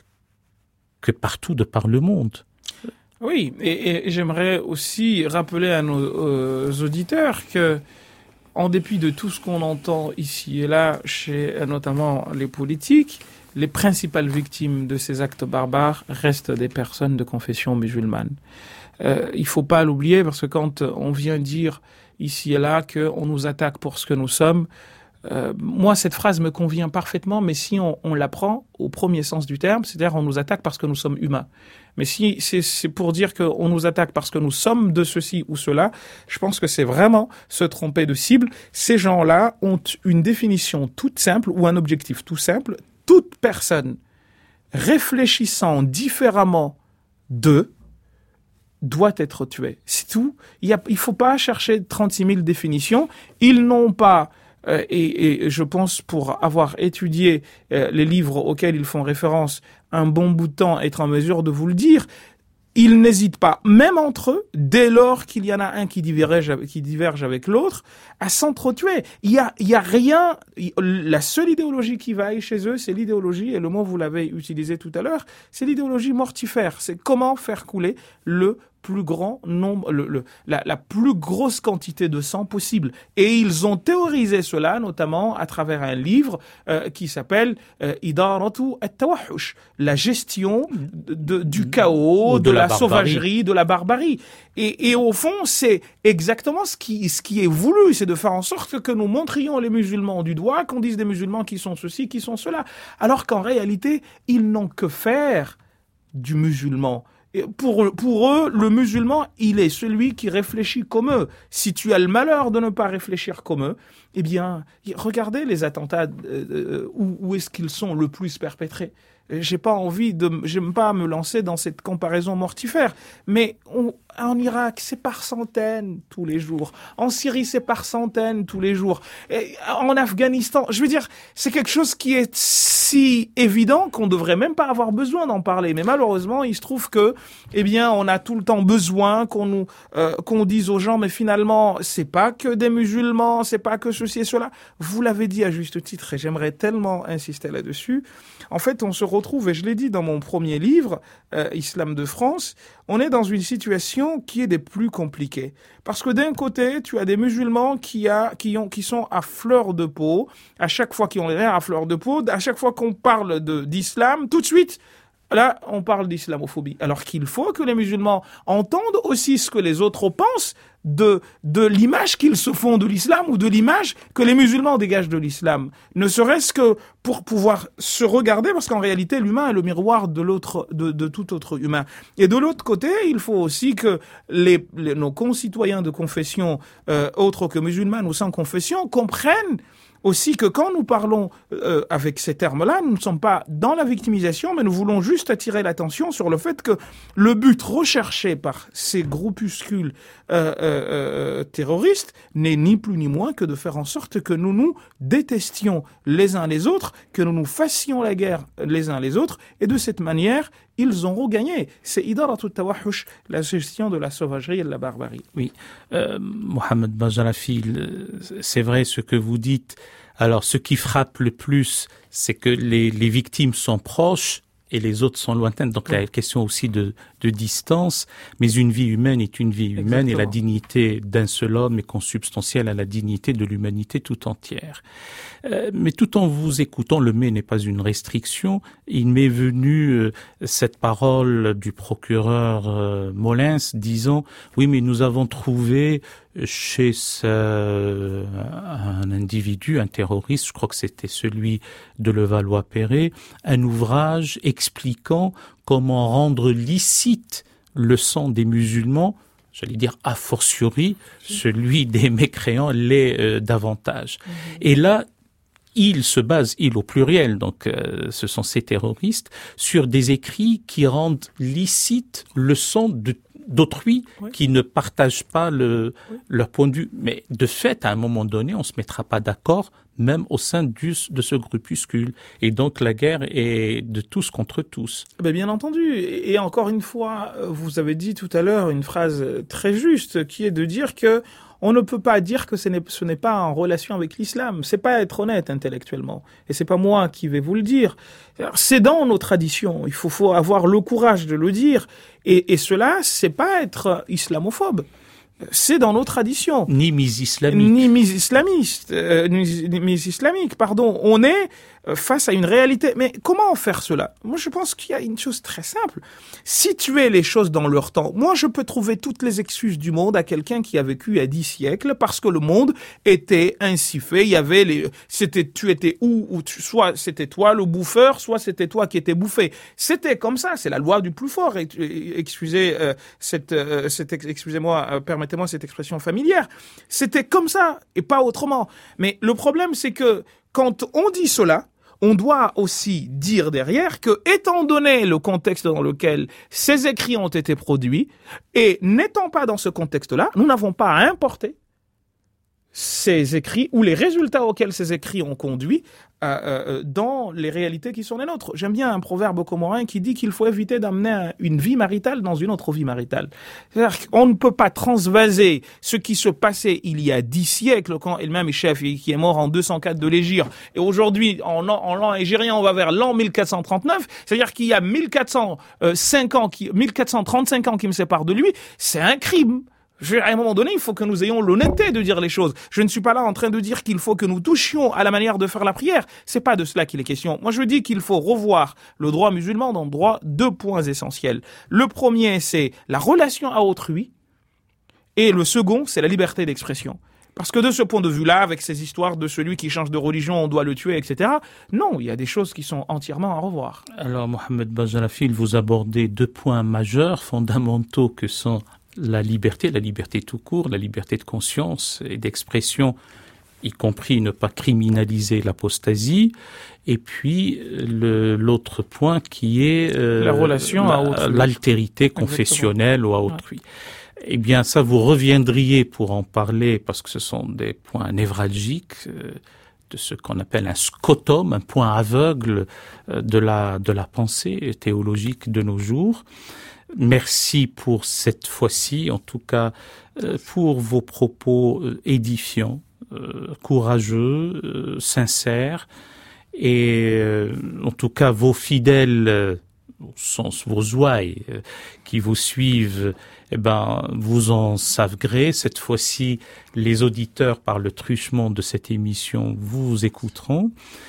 que partout de par le monde. Oui, et, et j'aimerais aussi rappeler à nos euh, auditeurs que, en dépit de tout ce qu'on entend ici et là, chez notamment les politiques, les principales victimes de ces actes barbares restent des personnes de confession musulmane. Euh, il faut pas l'oublier, parce que quand on vient dire ici et là qu'on nous attaque pour ce que nous sommes, Euh, moi, cette phrase me convient parfaitement, mais si on, on la prend au premier sens du terme, c'est-à-dire on nous attaque parce que nous sommes humains. Mais si c'est, c'est pour dire qu'on nous attaque parce que nous sommes de ceci ou cela, je pense que c'est vraiment se tromper de cible. Ces gens-là ont une définition toute simple ou un objectif tout simple. Toute personne réfléchissant différemment d'eux doit être tuée. C'est tout. Il y a, il faut pas chercher trente-six mille définitions. Ils n'ont pas Euh, et, et je pense, pour avoir étudié euh, les livres auxquels ils font référence un bon bout de temps, être en mesure de vous le dire, ils n'hésitent pas, même entre eux, dès lors qu'il y en a un qui diverge, qui diverge avec l'autre, à s'entretuer. Il y a, il y a rien, la seule idéologie qui vaille chez eux, c'est l'idéologie, et le mot vous l'avez utilisé tout à l'heure, c'est l'idéologie mortifère. C'est comment faire couler le plus grand nombre, le, le, la, la plus grosse quantité de sang possible. Et ils ont théorisé cela, notamment à travers un livre euh, qui s'appelle euh, Idaratu at-Tawahhush, la gestion de, de, du chaos, de, de la, la sauvagerie, de la barbarie. Et, et au fond, c'est exactement ce qui, ce qui est voulu, c'est de faire en sorte que nous montrions les musulmans du doigt, qu'on dise des musulmans qui sont ceci, qui sont cela, alors qu'en réalité, ils n'ont que faire du musulman. Et pour, pour eux, le musulman, il est celui qui réfléchit comme eux. Si tu as le malheur de ne pas réfléchir comme eux, eh bien, regardez les attentats, euh, où, où est-ce qu'ils sont le plus perpétrés. J'ai pas envie de, j'aime pas me lancer dans cette comparaison mortifère, mais on, en Irak, c'est par centaines tous les jours. En Syrie, c'est par centaines tous les jours. Et en Afghanistan, je veux dire, c'est quelque chose qui est si évident qu'on devrait même pas avoir besoin d'en parler. Mais malheureusement, il se trouve que, eh bien, on a tout le temps besoin qu'on nous, euh, qu'on dise aux gens, mais finalement, c'est pas que des musulmans, c'est pas que ceci et cela. Vous l'avez dit à juste titre, et j'aimerais tellement insister là-dessus. En fait, on se retrouve, et je l'ai dit dans mon premier livre, euh, Islam de France, on est dans une situation qui est des plus compliquées. Parce que d'un côté, tu as des musulmans qui, a, qui, ont, qui sont à fleur de peau, à chaque fois qu'ils ont les nerfs à fleur de peau, à chaque fois qu'on parle de, d'islam, tout de suite, là, on parle d'islamophobie. Alors qu'il faut que les musulmans entendent aussi ce que les autres pensent de, de l'image qu'ils se font de l'islam ou de l'image que les musulmans dégagent de l'islam. Ne serait-ce que pour pouvoir se regarder, parce qu'en réalité, l'humain est le miroir de l'autre, de, de tout autre humain. Et de l'autre côté, il faut aussi que les, les, nos concitoyens de confession euh, autre que musulmane ou sans confession comprennent aussi que quand nous parlons euh, avec ces termes-là, nous ne sommes pas dans la victimisation, mais nous voulons juste attirer l'attention sur le fait que le but recherché par ces groupuscules euh, euh, terroristes n'est ni plus ni moins que de faire en sorte que nous nous détestions les uns les autres, que nous nous fassions la guerre les uns les autres, et de cette manière, ils auront gagné. C'est Idaratu at-Tawahhush, la gestion de la sauvagerie et de la barbarie. Oui, euh, Mohamed Bajrafil, c'est vrai ce que vous dites. Alors, ce qui frappe le plus, c'est que les, les victimes sont proches et les autres sont lointaines. Donc, oui. La question aussi de, de distance. Mais une vie humaine est une vie humaine. Exactement. Et la dignité d'un seul homme est consubstantielle à la dignité de l'humanité tout entière. Euh, mais tout en vous écoutant, le mais n'est pas une restriction. Il m'est venu euh, cette parole du procureur euh, Molins disant « Oui, mais nous avons trouvé chez ce, un individu, un terroriste, je crois que c'était celui de Levallois-Perret, un ouvrage expliquant comment rendre licite le sang des musulmans, j'allais dire a fortiori, celui des mécréants l'est euh, davantage. Mmh. Et là, il se base, il au pluriel, donc euh, ce sont ces terroristes, sur des écrits qui rendent licite le sang de d'autrui oui. qui ne partagent pas le, oui. leur point de vue. Mais de fait, à un moment donné, on ne se mettra pas d'accord, même au sein du, de ce groupuscule. Et donc, la guerre est de tous contre tous. Ben, bien entendu. Et encore une fois, vous avez dit tout à l'heure une phrase très juste, qui est de dire que on ne peut pas dire que ce n'est, ce n'est pas en relation avec l'islam. C'est pas être honnête intellectuellement. Et c'est pas moi qui vais vous le dire. C'est dans nos traditions. Il faut, faut avoir le courage de le dire. Et, et cela, c'est pas être islamophobe. C'est dans nos traditions. Ni mis-islamique. Ni mis-islamiste. Euh, ni mis-islamique, pardon. On est face à une réalité. Mais comment faire cela? Moi, je pense qu'il y a une chose très simple. Situer les choses dans leur temps. Moi, je peux trouver toutes les excuses du monde à quelqu'un qui a vécu il y a dix siècles parce que le monde était ainsi fait. Il y avait les, c'était, tu étais où, ou tu, soit c'était toi le bouffeur, soit c'était toi qui étais bouffé. C'était comme ça. C'est la loi du plus fort. Excusez, euh, cette, euh, cette, excusez-moi, euh, permettez-moi cette expression familière. C'était comme ça et pas autrement. Mais le problème, c'est que quand on dit cela, on doit aussi dire derrière que, étant donné le contexte dans lequel ces écrits ont été produits, et n'étant pas dans ce contexte-là, nous n'avons pas à importer ces écrits ou les résultats auxquels ces écrits ont conduit euh, euh, dans les réalités qui sont les nôtres. J'aime bien un proverbe comorin qui dit qu'il faut éviter d'amener une vie maritale dans une autre vie maritale. C'est-à-dire qu'on ne peut pas transvaser ce qui se passait il y a dix siècles quand Imam Chef, qui est mort en deux cent quatre de l'Hégire, et aujourd'hui en, en l'an hégirien on va vers l'an mille quatre cent trente-neuf, c'est-à-dire qu'il y a mille quatre cent cinq ans, qui, mille quatre cent trente-cinq ans qui me séparent de lui, c'est un crime. Je, à un moment donné, il faut que nous ayons l'honnêteté de dire les choses. Je ne suis pas là en train de dire qu'il faut que nous touchions à la manière de faire la prière. C'est pas de cela qu'il est question. Moi, je dis qu'il faut revoir le droit musulman dans le droit deux points essentiels. Le premier, c'est la relation à autrui. Et le second, c'est la liberté d'expression. Parce que de ce point de vue-là, avec ces histoires de celui qui change de religion, on doit le tuer, et cetera, non, il y a des choses qui sont entièrement à revoir. Alors, Mohamed Bajrafil, vous abordez deux points majeurs, fondamentaux, que sont la liberté, la liberté tout court, la liberté de conscience et d'expression, y compris ne pas criminaliser l'apostasie, et puis le, l'autre point qui est euh, la relation la, à autrui, l'altérité confessionnelle Exactement. Ou à autrui. Ouais. Eh bien, ça vous reviendriez pour en parler parce que ce sont des points névralgiques euh, de ce qu'on appelle un scotum, un point aveugle euh, de la de la pensée théologique de nos jours. Merci pour cette fois-ci, en tout cas, euh, pour vos propos euh, édifiants, euh, courageux, euh, sincères, et euh, en tout cas vos fidèles, euh, au sens vos ouailles, euh, qui vous suivent, eh ben, vous en savent gré. Cette fois-ci, les auditeurs, par le truchement de cette émission, vous écouteront.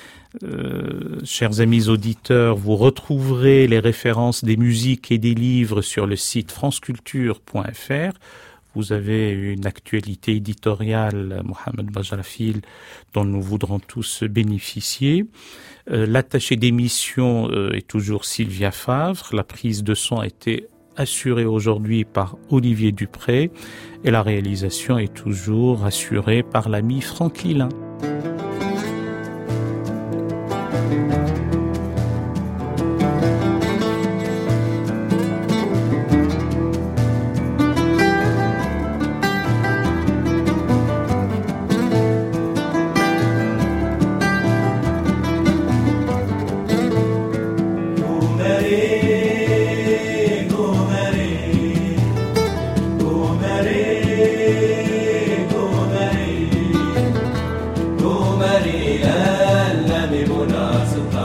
Euh, chers amis auditeurs, vous retrouverez les références des musiques et des livres sur le site franceculture point f r. Vous avez une actualité éditoriale, Mohamed Bajrafil, dont nous voudrons tous bénéficier. Euh, l'attaché d'émission euh, est toujours Sylvia Favre. La prise de son a été assurée aujourd'hui par Olivier Dupré et la réalisation est toujours assurée par l'ami Franck Lilin. Maria, la mi munasib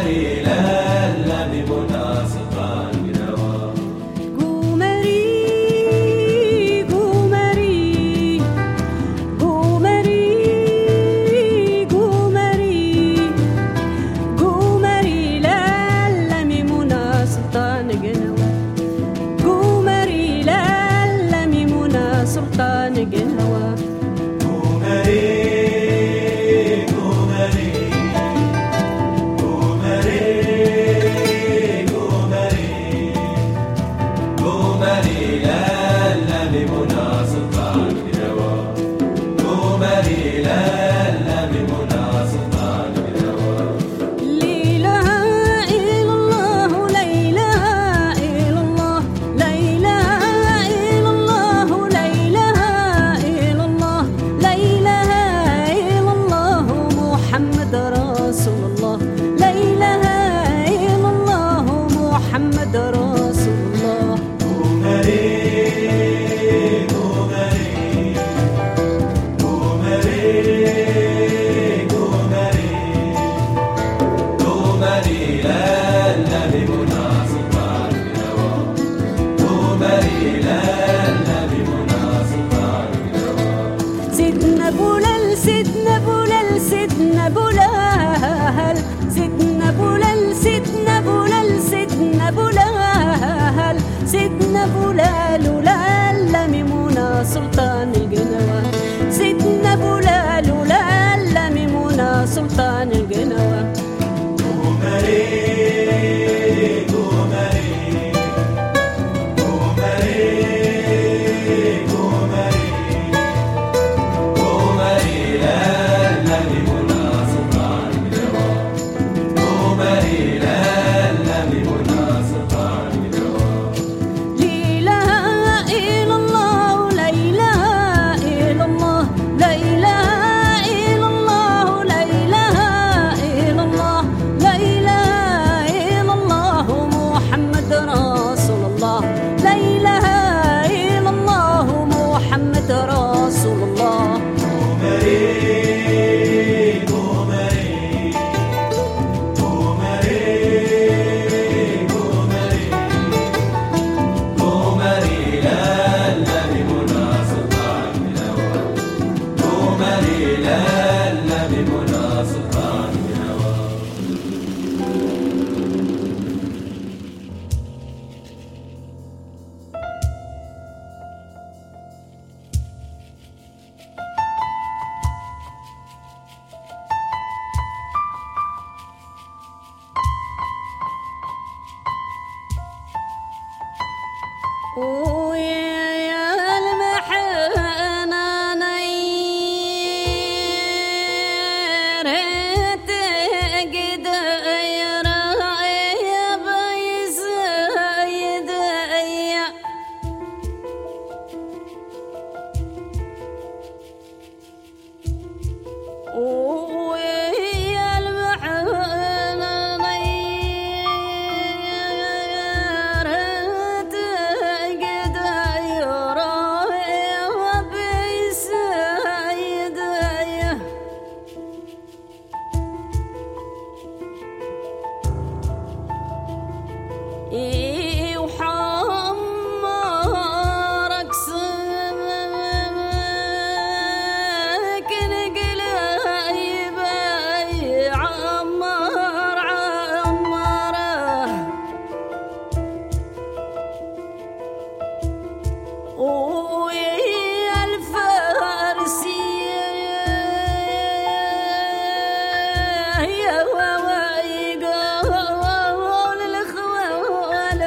يا ويقول الخوال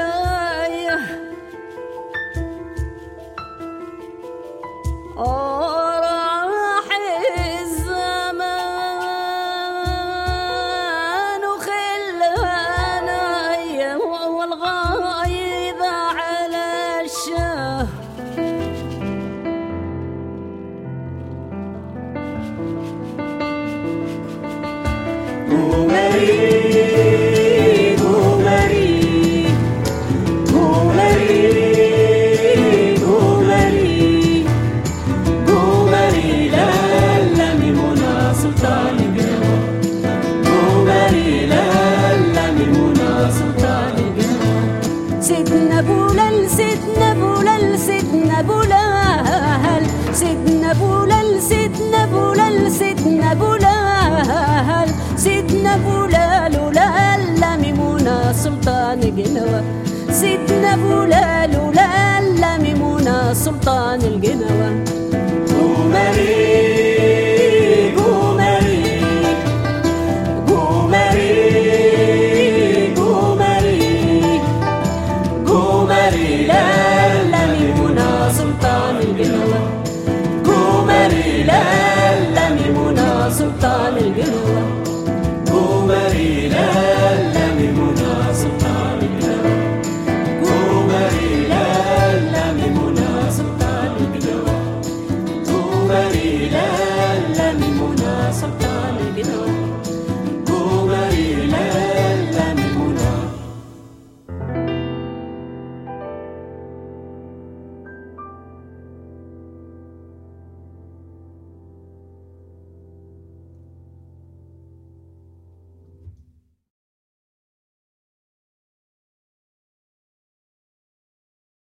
سلطان القنوة